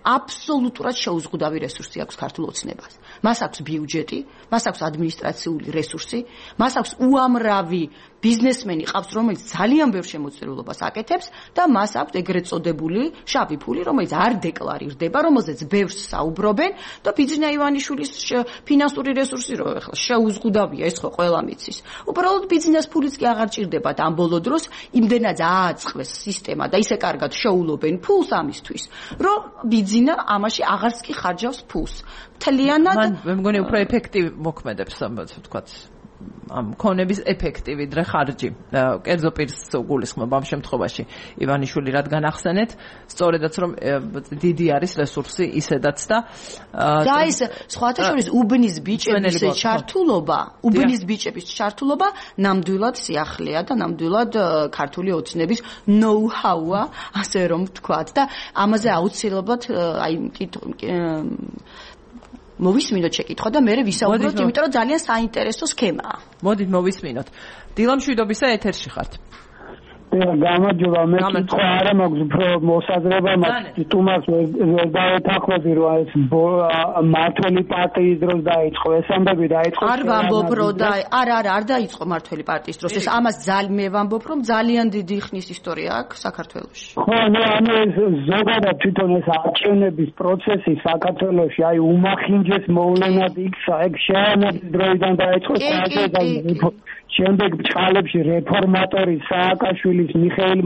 აბსოლუტურად შეუზღუდავი რესურსი აქვს ქართულ ოცნებას. მას აქვს ბიუჯეტი, მას აქვს ადმინისტრაციული რესურსი, მას აქვს უამრავი ბიზნესმენი ყავს, რომელიც ძალიან ბევრ შემოწირულობას აკეთებს და მას აქვს ეგრეთ წოდებული შავი ფული, რომელიც არ დეკლარირდება, რომელზეც ბევრს საუბრობენ და ბიძინა ივანიშვილის ფინანსური რესურსი რო ახლა შეუზღუდავია, ეს ხო ყველა მიცის. უბრალოდ ბიძინას ფულიც კი აღარ ჭირდებათ ამ ბოლო დროს, იმდენად ააწყეს სისტემა და ისე კარგად შეულობენ ფულს ამისთვის, რომ ბიძინა ამაში აღარც კი ხარჯავს ფულს. მთლიანად მე მგონი უფრო ეფექტივი მოქმედებს, ასე ვთქვათ. ამ ქონების ეფექტივი დღე ხარჯი. კერძო პირს გულისხმობ ამ შემთხვევაში ივანიშვილი რადგან ახსენეთ, სწორედაც რომ დიდი არის რესურსი ისედაც და ის სხვათა შორის უბნის ბიჭების ჩართულობა ნამდვილად სიახლეა და ნამდვილად ქართული ოცნების ნოუ-ჰაუა, ასე რომ ვთქვათ და ამაზე აუცილებლად მოვისმინოთ შეკითხვა და მე ვისაუბროთ, იმიტომ რომ ძალიან საინტერესო სქემაა. მოდით მოვისმინოთ. დილამშვიდობისა ეთერში ხართ. გამარჯობა, მე კითხვა არა მაქვს, უფრო მოსაზრება მაქვს. თუმას ვერ დავეთანხმები, რომ ეს მართველი პარტიის დროს დაიწყო, ეს ამბები დაიწყო. არ ვამბობ, რომ არ დაიწყო მართველი პარტიის დროს. ეს ამას მე ვამბობ, რომ ძალიან დიდი ხნის ისტორია აქვს საქართველოში. ხო, ანუ ეს ზოგადად თვითონ ეს არჩევნების პროცესი საქართველოში, აი უმახინჯეს მოვლენად იქცა, ეგ შეანების დროიდან დაიწყო შემდეგ ბჭყალებში რეფორმატორი სააკაშვილის მიხეილ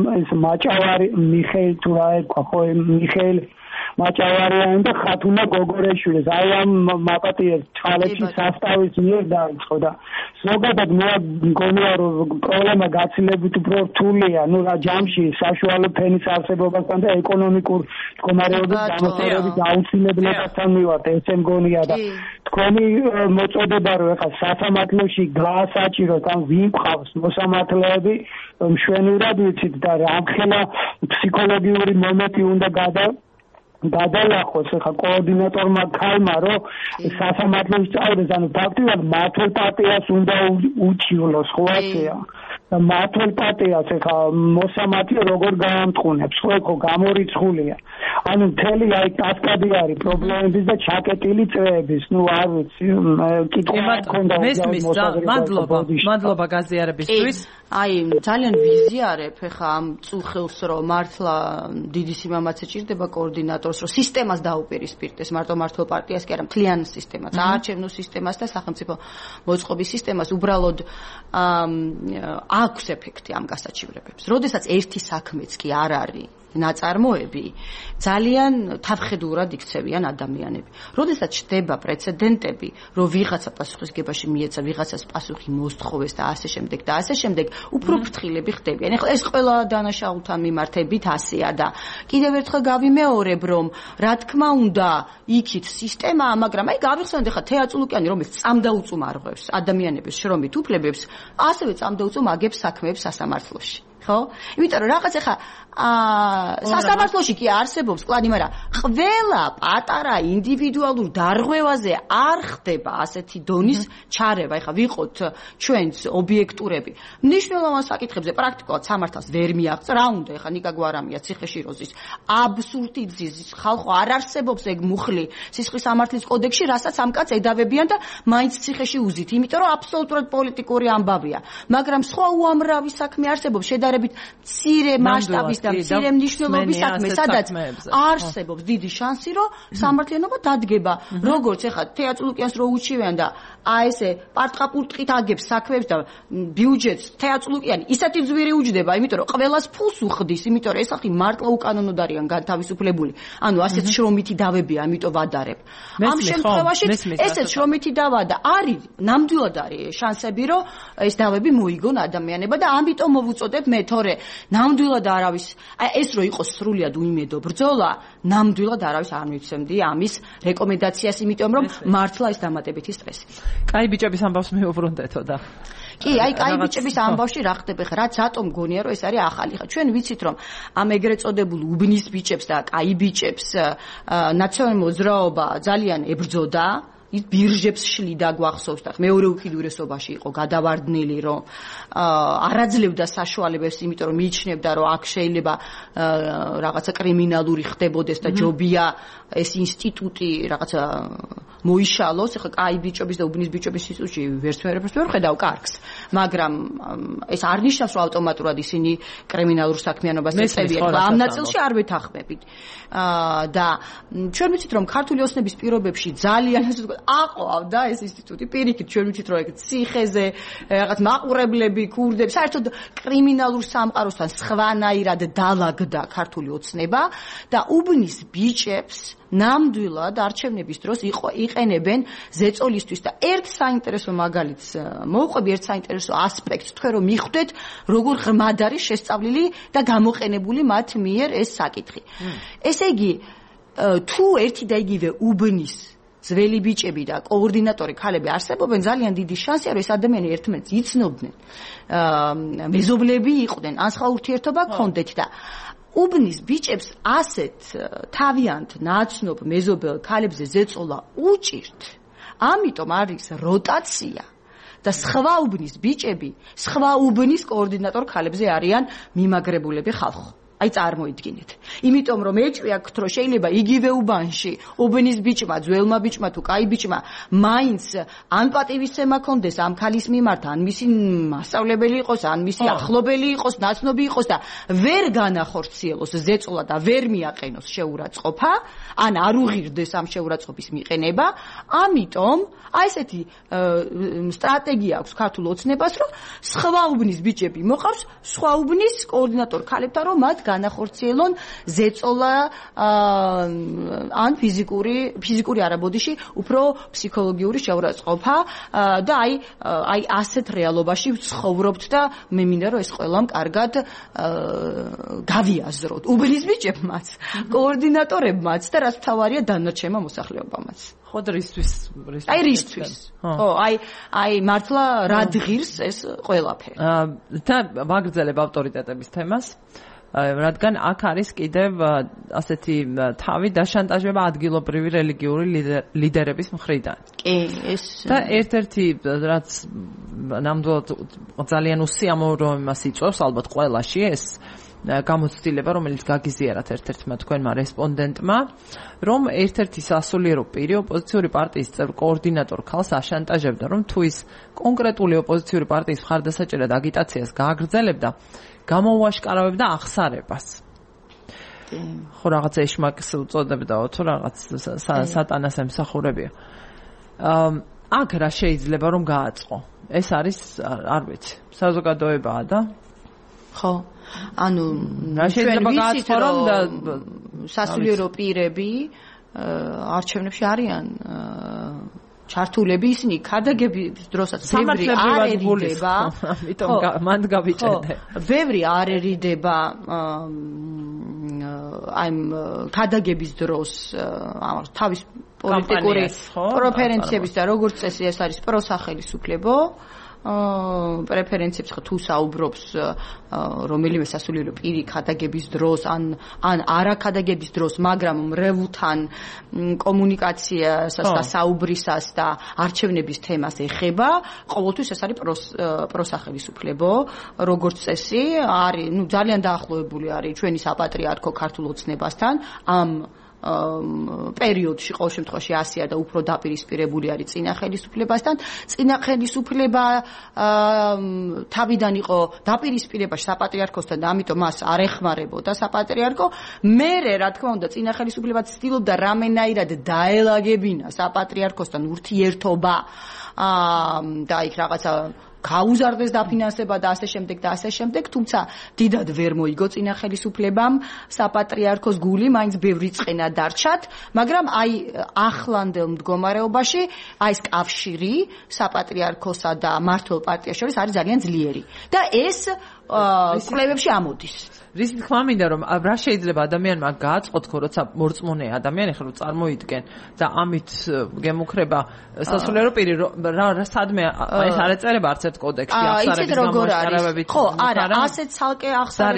მაჭავარიანი და ხათუნა გოგორეშვილის აი ამ მაპატიეს ბჭყალებში სასტავის მიერ დაიწყო და ზოგადად მე მგონია რომ პრობლემა გაცილებით უფრო რთულია, ნუ რა ჯამში საშუალო ფენის არსებობასთან და ეკონომიკურ მდგომარეობის განვითარების აუცილებლობასთან მივართ, ესე მგონია და თქვენი მოწოდება რომ ეხლა სასამართლოში გაასაჭიროთ ან ვინ ყავს მოსამართლეები მშვენივრად ვიცით და რამხელა ფსიქოლოგიური მომენტი უნდა გადალახოს ახლა კოორდინატორმა ქალმა რომ სასამართლოში წავიდეს, ანუ ფაქტობრივად მართლ პარტიას უნდა უჩივლოს, ხო ასეა და მართლ პარტიას ახლა მოსამართლე როგორ გაამტყუნებს, ხო გამორიცხულია, ანუ მთელი აი კასკადი არის პრობლემების და ჩაკეტილი წრეების, ნუ არ ვიცი კითხვა მქონდა მადლობა გაზიარებისთვის. აი ძალიან ვიზიარებ ახლა ამ წუხილს, რომ მართლა დიდი სიმამაცე ჭირდება კოორდინატორს, რომ სისტემას დაუპირისპირდეს, მარტო მართლ პარტიას კი არა, მთლიან სისტემას, არჩევნო სისტემას და სახელმწიფო მოწყობის სისტემას უბრალოდ აქვს ეფექტი ამ გასაჩივრებებს. როდესაც ერთი საქმეც კი არ არის ნაწარმოები, ძალიან თავხედურად იქცევიან ადამიანები. როდესაც ჩდება პრეცედენტები, რომ ვიღაცა პასუხისგებაში მიეცა, ვიღაცას პასუხი მოსთხოვეს და ასე შემდეგ, უფრო ფრთხილები ხდებიან. ეხლა ეს ყველა დანაშაულთან მიმართებით ასეა და კიდევ ერთხელ გავიმეორებ, რომ რა თქმა უნდა, იქით სისტემაა, მაგრამ აი გავიხსენოთ ეხლა თეატრულუკიანი, რომელიც წამდაუწუმ არღვევს ადამიანების შრომით უფლებებს, ასევე წამდაუწუმ აგებს საქმეებს სასამართლოში. ხო? იმიტომ რომ რაღაც ეხლა სასამართლოში კი არსებობს კლანი, მაგრამ ყველა პატარა ინდივიდუალურ დარღვევაზე არ ხდება ასეთი დონის ჩარევა. ეხლა ვიყოთ ჩვენც ობიექტურები. მნიშვნელოვან საკითხებზე პრაქტიკულად სამართალს ვერ მიაღწევს. რა უნდა ეხლა ნიკა გვარამია ციხეშიროზის აბსურდიზმის ხალხო არ არსებობს ეგ მუხლი სისხლის სამართლის კოდექსში, რასაც ამ კაც ედავებიან და მაინც ციხეში უზით, იმიტომ რომ აბსოლუტურად პოლიტიკური ამბავია. მაგრამ სხვა უამრავი საქმე არსებობს შედარებით მცირე მასშტაბის და მცირე მნიშვნელობის საქმე, სადაც არსებობს დიდი შანსი, რომ სამართლიანობა დადგება. როგორც ეხლა თეატრულუკიანს რო უჩივენ და ესე პარტყაპურტყით აგებს საქმეებს და ბიუჯეტს თეატრულუკიანი ისეთი ძვირი უჯდება, იმიტომ რომ ყველას ფულს უხდის, იმიტომ რომ ეს ხალხი მართლა უკანონოდ არიან განთავისუფლებული. ანუ ასეთ შრომითი დავებია, ამიტომ ვადარებ. ამ შემთხვევაში ესეც შრომითი დავა და არის ნამდვილად არის შანსები, რომ ეს დავები მოიგონ ადამიანებმა და ამიტომ მოვუწოდებ მე, თორე ნამდვილად არავის ეს რო იყოს სრულიად უიმედო ბრძოლა, ნამდვილად არავის არ მიცემდი ამის რეკომენდაციას, იმიტომ რომ მართლა ეს დამატებითი სტრესი. კაი ბიჭების ამბავს მივუბრუნდეთო და კი, აი კაი ბიჭების ამბავში რა ხდება ხა, რაც ატომ გონია რომ ეს არის ახალი. ხა ჩვენ ვიცით რომ ამ ეგრეთ წოდებულ უბნის ბიჭებს და კაი ბიჭებს ნაციონალური მოძრაობა ძალიან ებრძოდა ის ბირჟებს შლიდა გვახსოვს და მეორე უკიდურესობაში იყო გადავარდნილი რომ არაძლევდა საშუალებებს იმიტომ რომ მიიჩნევდა რომ აქ შეიძლება რაღაცა კრიმინალური ხდებოდეს და ჯობია ეს ინსტიტუტი რაღაცა მოიშალოს ეხლა კაი ბიჭობის და უბნის ბიჭობის ინსტიტუტში ვერც ვერ ხედავ კარგს მაგრამ ეს არ ნიშნავს რომ ავტომატურად ისინი კრიმინალურ საქმიანობას ეწევიან ამ ნაწილში არ ვეთანხმებით და ჩვენ ვიცით რომ ქართული ოცნების პირობებში ძალიან ასე ვთქვათ აყვავდა ეს ინსტიტუტი პირიქით ჩვენ ვიცით რომ ეგ ციხეზე რაღაც მაყურებლები ქურდები საერთოდ კრიმინალურ სამყაროსთან სხვანაირად დაალაგდა ქართული ოცნება და უბნის ბიჭებს ნამდვილად არჩევნების დროს იყენებენ ზეწოლისთვის და ერთ საინტერესო მაგალითს მოვყვები ერთ საინტერესო ასპექტს თქვენ რომ მიხვდეთ როგორ ღრმად არის შესწავლილი და გამოყენებული მათ მიერ ეს საკითხი ესე იგი თუ ერთი და იგივე უბნის ძველი ბიჭები და კოორდინატორი ქალები არსებობენ ძალიან დიდი შანსია რომ ეს ადამიანები ერთმანეთს იცნობდნენ მეზობლები იყვნენ ან სხვა ურთიერთობა ჰქონდეთ და უბნის ბიჭებს ასეთ თავიანთ ნაცნობ მეზობელ ქალებზე ზეწოლა უჭირთ ამიტომ არის როტაცია და სხვა უბნის ბიჭები სხვა უბნის კოორდინატორ ქალებზე არიან მიმაგრებულები ხალხო აი წარმოიდგინეთ იმიტომ რომ ეჭვი აქვს რომ შეიძლება იგივე უბანში უბნის ბიჭმა ძველმა ბიჭმა თუ კაი ბიჭმა მაინც ან პატივისცემა კონდეს ამ ქალის მიმართ ან მისი მასწავლებელი იყოს ან მისი ახლობელი იყოს ნაცნობი იყოს და ვერ განახორციელოს ზეწოლა და ვერ მიაყენოს შეურაცხყოფა ან არ უღირდეს ამ შეურაცხყოფის მიყენება ამიტომ აი ესეთი სტრატეგია აქვს ქართულ ოცნებას რომ სხვა უბნის ბიჭები მოყავს სხვა უბნის კოორდინატორ ქალებთან რომ მათ განახორციელონ ზეწოლა ან ფიზიკური არაბოდიში უფრო ფსიქოლოგიური შეურაცხყოფა და აი ასეთ რეალობაში ვცხოვრობთ და მე მინდა რომ ეს ყველამ კარგად გავიაზროთ უბნის ბიჭებმაც კოორდინატორებმაც და რაც მთავარია დანარჩენმა მოსახლეობამაც ხო რისთვის აი რისთვის ხო აი მართლა რა ღირს ეს ყველაფერი და მაგრძელებ ავტორიტეტების თემას რადგან აქ არის კიდევ ასეთი თავი დაშანტაჟება ადგილობრივი რელიგიური ლიდერების მხრიდან. კი, ეს და ერთ-ერთი რაც ნამდვილად ძალიან უსიამოვნებას იწვევს ალბათ ყველაში ეს გამოცდილება, რომელიც გაგიზიარათ ერთ-ერთმა თქვენმა რესპონდენტმა, რომ ერთ-ერთი სასულიერო პირი ოპოზიციური პარტიის წევრ კოორდინატორ ქალს აშანტაჟებდა, რომ თუ ის კონკრეტული ოპოზიციური პარტიის მხარდასაჭერად აგიტაციას გააგრძელებდა, გამოუაშკარავებდა აღსარებას. ხო, რაღაც ეშმაკს უწოდებდაო, თუ რაღაც სატანას ემსახურებია. აქ რა შეიძლება რომ გააწყო? ეს არის, არ ვიცი, საზოგადოებაა და ხო. ანუ რა შეიძლება გააწყო რომ სასულიერო პირები არჩევნებში არიან ჩართულები ისინი ქადაგების დროსაც ბევრი არ ერიდება ამიტომ მანდ გავიჭედე ბევრი არ ერიდება აი ქადაგების დროს თავის პოლიტიკური პრეფერენციების და როგორც წესი ეს არის პროსახელისუფლებო პრეფერენციებს თუ საუბრობს რომელიმე სასულიერო პირი ქადაგების დროს ან არაქადაგების დროს, მაგრამ მრევლთან კომუნიკაციას და საუბრისას და არჩევნების თემას ეხება, ყოველთვის ეს არის პროსახელისუფლებო, როგორც წესი, არის, ძალიან დაახლოებული არის ჩვენი საპატრიარქო ქართულ ოცნებასთან ამ პერიოდში ყოველ შემთხვევაში ასია და უფრო დაპირისპირებული არის წინა ხელისუფლებასთან. წინა ხელისუფლება თავიდან იყო დაპირისპირებაში საპატრიარქოსთან და ამიტომ მას არ ეხმარებოდა საპატრიარქო. მერე, რა თქმა უნდა, წინა ხელისუფლება ცდილობდა რამენაირად დაელაგებინა საპატრიარქოსთან ურთიერთობა და იქ რაღაცა გაუზარდეს დაფინანსება და ასე შემდეგ, თუმცა დიდად ვერ მოიგო წინა ხელისუფლებამ საპატრიარქოს გული, მაინც ბევრი წყენა დარჩათ, მაგრამ აი ახლანდელ მდგომარეობაში აი ეს კავშირი საპატრიარქოსა და მმართველ პარტიას შორის არის ძალიან ძლიერი. და ეს კვლევებში ამოდის. რის თქმა მინდა რომ რა შეიძლება ადამიანმა გააწყოთ, როცა მორწმუნე ადამიანი ხარ წარმოიდგენ და ამით გემუქრება სასულიერო პირი სადმე ეს არ ეწერება არც ერთ კოდექსში აღსარების გამოსწორებებით. ხო, არა, ასე ცალკე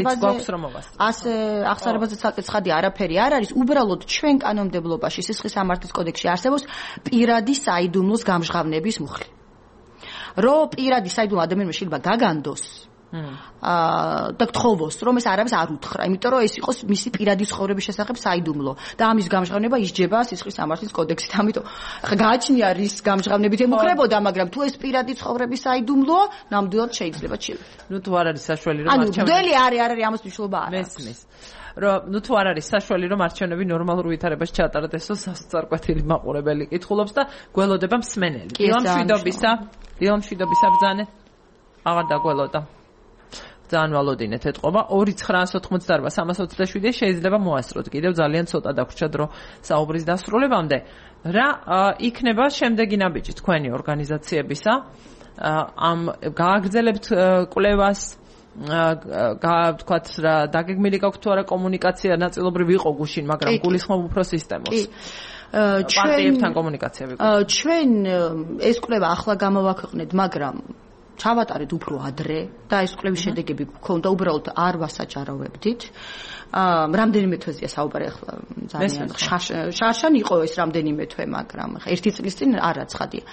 აღსარებაზე ცალკე ცხადი არაფერი არ არის, უბრალოდ ჩვენ კანონმდებლობაში სისხლის სამართლის კოდექსში არსებობს პირადი საიდუმლოს გამჟღავნების მუხლი. რომ პირადი საიდუმლო ადამიანმა შეიძლება გაგანდოს და გთხოვოს, რომ ეს არავის არ უთხრა, იმიტომ რომ ეს იყოს მისი პირადი ცხოვრების შესახებ საიდუმლო და ამის გამჟღავნება ისჯება სისხლის სამართლის კოდექსით. ამიტომ ხა გააჩნია რის გამჟღავნებით ემუქრებოდა, მაგრამ თუ ეს პირადი ცხოვრების საიდუმლოა, ნამდვილად შეიძლება ჩილოთ. ნუ თუ არ არის საშუალო რომ არჩევნები. ანუ მდელი არის ამას მნიშვნელობა არ აქვს. მესმის. ნუ თუ არ არის საშუალო რომ არჩევნები ნორმალურ ვითარებაში ჩაატაროთ, ესო სასწარკვეთილი მაყურებელი კითხულობს და გველოდება მსმენელი. დილამ შვიდობისა ბრძანე. აღარ დაგველოდა. ძალიან ვალოდინეთ ეთყობა 2998327 შეიძლება მოასწროთ. კიდევ ძალიან ცოტა დაგვრჩა დრო საუბრის დასრულებამდე. რა იქნება შემდეგი ნაბიჯი თქვენი ორგანიზაციებისა? ამ გააგრძელებთ კვლევას? თქვათ რა დაგეგმილი გაქვთ თუ არა კომუნიკაცია ნაწილობრივ იყო გუშინ, მაგრამ გულისხმობ უფრო სისტემოს. პარტიებთან კომუნიკაცია ვიყო. ჩვენ ეს კვლევა ახლა გამოვაქვეყნეთ, მაგრამ ჩავატარეთ უფრო ადრე და ეს კვლევის შედეგები გქონდა, უბრალოდ არ ვასაჯარავებდით. რამდენიმე თვეზეა საუბარი ახლა ძალიან შარშან იყო ეს რამდენიმე თვე, მაგრამ ერთი წლის წინ არა ცხადია.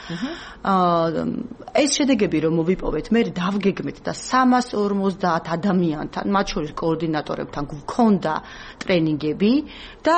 ეს შედეგები რომ მოვიპოვეთ, მე დავგეგმეთ და 350 ადამიანთან, მათ შორის კოორდინატორებთან გქონდა ტრენინგები და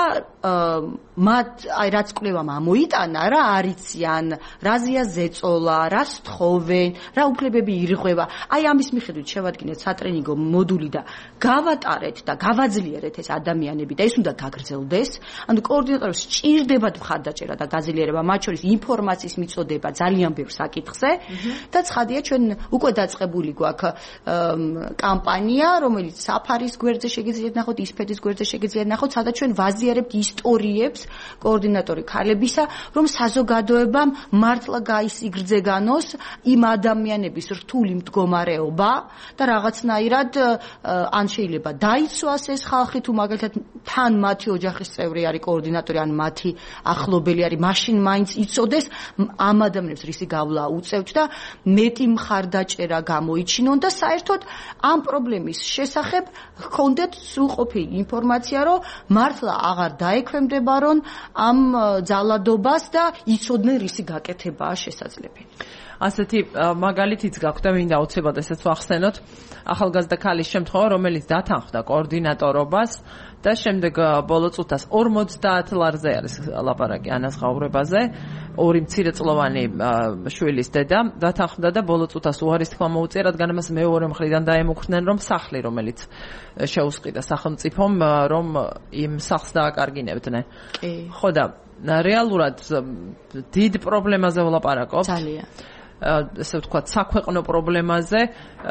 მათ აი რაც კვლევამ ამოიტანა, რა არიციან, რაზეა ზეწოლა, რა სთხოვენ, რა უფლებები ირღვევა. აი ამის მიხედვით შევადგინეთ სატრენინგო მოდული და გავატარეთ და გავაძლიერეთ ეს ადამიანები და ეს უნდა გაგრძელდეს. ანუ კოორდინატორებს სჭირდებათ მხარდაჭერა და გაზიარება, მათ შორის ინფორმაციის მიწოდება ძალიან ბევრ საკითხზე და ცხადია ჩვენ უკვე დაწყებული გვაქვს კამპანია, რომელიც საფარის გვერდზე შეგიძლიათ ნახოთ, ისფეთის გვერდზე შეგიძლიათ ნახოთ, სადაც ჩვენ ვაზიარებთ ისტორიებს კოორდინატორი ქალებისა, რომ საზოგადოებამ მართლა გაისიგრძეგანოს იმ ადამიანების რთული მდგომარეობა და რაღაცნაირად ან შეიძლება დაიცვას ეს ხალხი, თუ მაგალითად თან მათი ოჯახის წევრი არის კოორდინატორი, ან მათი ახლობელი არის, მაშინ მაინც იცოდეს ამ ადამიანებს რისი გავლა უწევთ და მეტი მხარდაჭერა გამოიჩინონ და საერთოდ ამ პრობლემის შესახებ ჰქონდეთ სრულყოფილი ინფორმაცია, რომ მართლა აღარ დაექვემდებარონ ამ ძალადობას და იცოდნენ რისი გაკეთებაა შესაძლებელი. ასეთი მაგალითიც გაქვთ და მინდა აუცილებლად ესეც ვახსენოთ. ახალგაზრდა ქალის შემთხვევა, რომელიც დათანხმდა კოორდინატორობას და შემდეგ ბოლო წუთას 50 ლარზე არის ლაპარაკი ანაზღაურებაზე. ორი მცირეწლოვანი შვილის დედა დათანხმდა და ბოლო წუთას უარის თქმა მოუწია, რადგან მას მეორე მხრიდან დაემუქრნენ, რომ სახლი, რომელიც შეუსყიდა სახელმწიფომ, რომ იმ სახლს დააკარგინებდნენ. ხო და რეალურად დიდ პრობლემაზე ვლაპარაკობთ. ძალიან. ესე ვთქვათ, საქვეყნო პრობლემაზე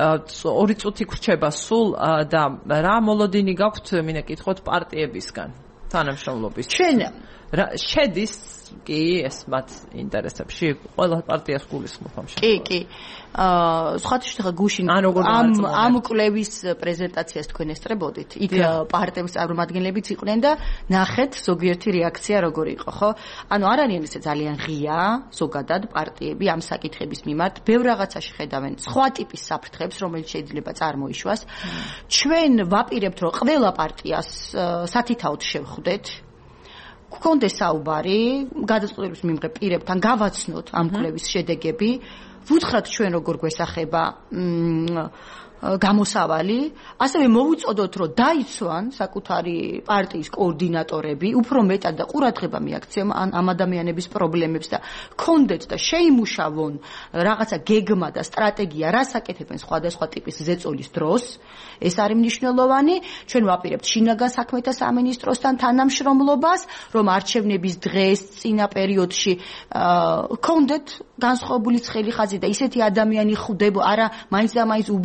2 წუთი გრჩება სულ და რა მოლოდინი გაქვთ, მინდა კითხოთ პარტიებისგან, თანამშრომლობის. ჩვენ შედის კი ეს მათ ინტერესებში, ყველა პარტიას გულისხმობ ამ შემთხვევაში. კი. სხვათა ხა გუშინ ამ კვლევის პრეზენტაციას თქვენ ესწრებოდით. იქ პარტიების წარმომადგენლებიც იყვნენ და ნახეთ ზოგიერთი რეაქცია როგორ იყო, ხო? ანუ არ არიან ესე ძალიან ღია ზოგადად პარტიები ამ საკითხების მიმართ, ბევრ რაღაცაში ხედავენ სხვა ტიპის საფრთხებს, რომელიც შეიძლება წარმოიშვას. ჩვენ ვაპირებთ, რომ ყველა პარტიას სათითაოდ შევხვდეთ. გქონდეს საუბარი გადაწყვეტილების მიმღებ პირებთან, გავაცნოთ ამ კვლევის შედეგები, ვუთხრათ ჩვენ როგორ გვესახება გამოსავალი, ასევე მოვუწოდოთ, რომ დაიცვან საკუთარი პარტიის კოორდინატორები, უფრო მეტად და ყურადღება მიაქცევენ ამ ადამიანების პრობლემებს და კონდეთ და შეიმუშავონ რაღაცა გეგმა და სტრატეგია, რას აკეთებენ სხვადასხვა ტიპის ზეწოლის დროს. ეს არის მნიშვნელოვანი. ჩვენ ვაპირებთ შინაგან საქმეთა სამინისტროსთან თანამშრომლობას, რომ არჩევნების დღეს, წინა პერიოდში კონდეთ განსხვავებული ცხელი ხაზი და ისეთი ადამიანი ხვდება, არა მაინც და მაინც უბნის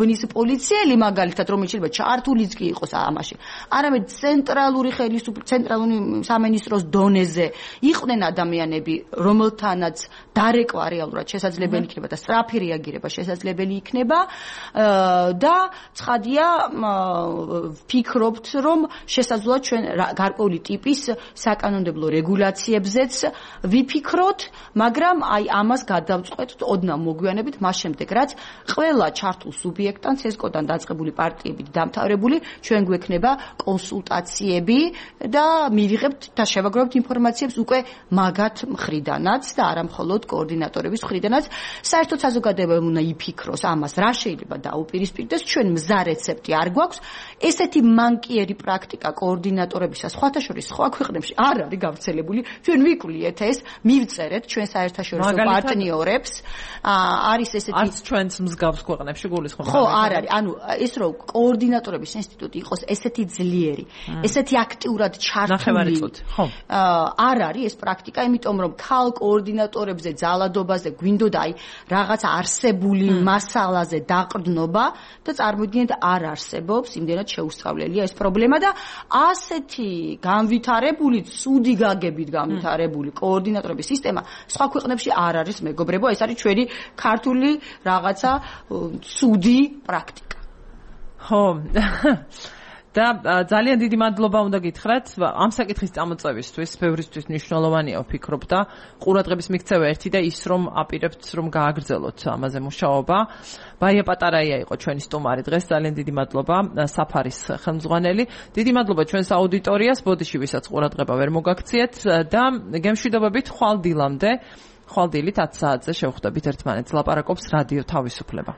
პოლიციელი მაგალითად რომელიც შეიძლება ჩართულიც კი იყოს ამაში არამედ ცენტრალური სამინისტროს დონეზე იყვნენ ადამიანები რომელთანაც დარეკვა რეალურად შესაძლებელი იქნება და სწრაფი რეაგირება შესაძლებელი იქნება და ცხადია ვფიქრობთ რომ შესაძლოა ჩვენ გარკვეული ტიპის საკანონმდებლო რეგულაციებზეც ვიფიქროთ მაგრამ აი ამას გადავწყვეტთ ოდნავ მოგვიანებით მას შემდეგ რაც ყველა ჩართულ სუბიექტთან CESCO-დან დაწყებული პარტიებით დამთავრებული ჩვენ გვექნება კონსულტაციები და მივიღებთ და შევაგროვებთ ინფორმაციებს უკვე მაგათ მხრიდანაც და არა მხოლოდ კოორდინატორების მხრიდანაც საერთოდ საზოგადოება უნდა იფიქროს ამას რა შეიძლება დაუპირისპირდეს ჩვენ მზა რეცეპტი არ გვაქვს ესეთი მანკიერი პრაქტიკა კოორდინატორებისა სხვათა შორის სხვა ქვეყნებში არ არის გავრცელებული ჩვენ ვიკვლიეთ ეს მივწერეთ ჩვენ საერთაშორისო პარტნიორებს არის ესეთი არც ჩვენს მსგავს ქვეყნებში გულისხმობ ხო არ არის ანუ ეს რომ კოორდინატორების ინსტიტუტი იყოს ესეთი ძლიერი ესეთი აქტიურად ჩართული ხო არ არის ეს პრაქტიკა იმიტომ რომ ქალ კოორდინატორებზე ძალადობაზე გვინდოდა აი რაღაც არსებული მასალაზე დაყრდნობა და წარმოიდგინეთ არ არსებობს იმდენად შეუსწავლელია ეს პრობლემა და ასეთი განვითარებული ცუდი გაგებით განვითარებული კოორდინატორების სისტემა სხვა ქვეყნებში არ არის მეგობრებო ეს არის ჩვენი ქართული რაღაცა ცუდი პრაქტიკა ხო და ძალიან დიდი მადლობა უნდა გითხრათ ამ საკითხის წამოწევისთვის ბევრისთვის მნიშვნელოვანია ვფიქრობ და ყურადღების მიქცევა ერთი და ის რომ აპირებთ რომ გააგრძელოთ ამაზე მუშაობა ბარია პატარაია იყო ჩვენი სტუმარი დღეს ძალიან დიდი მადლობა საფარის ხელმძღვანელი დიდი მადლობა ჩვენს აუდიტორიას ბოდიში ვისაც ყურადღება ვერ მოგაქციეთ და გემშვიდობებით ხვალ დილამდე ხვალ დილით 10 საათზე შევხვდებით ერთმანეთს ლაპარაკობს რადიო თავისუფლება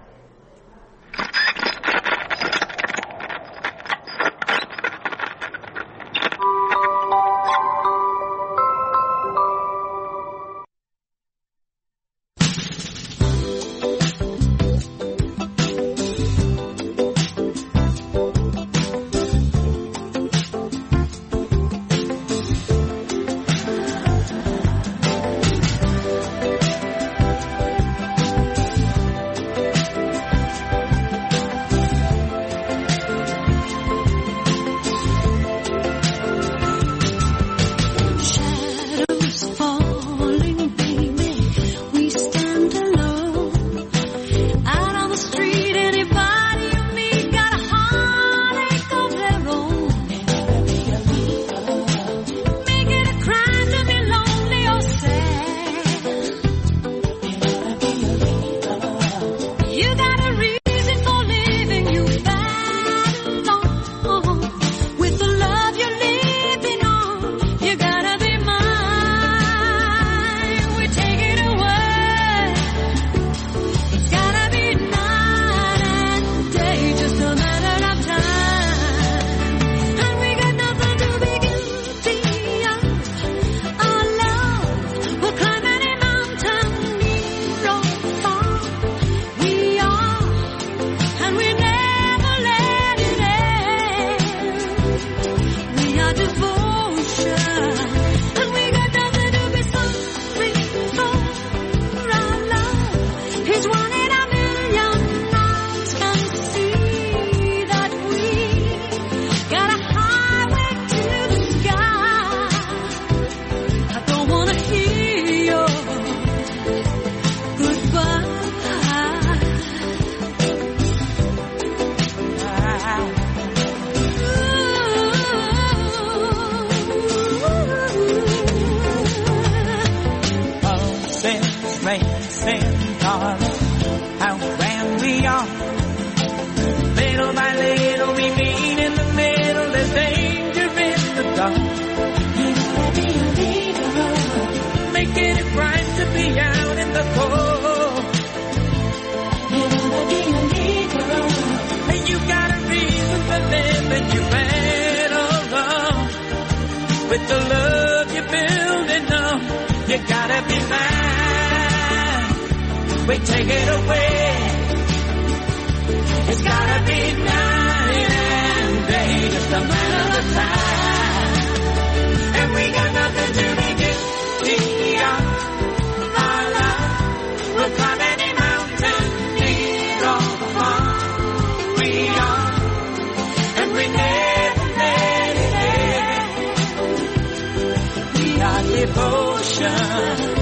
With the love you're building up, you gotta be mine. We take it away. It's gotta be night and day, just a matter of time. And we got nothing to be guilty of. Our love will climb any mountain, near or far. We time.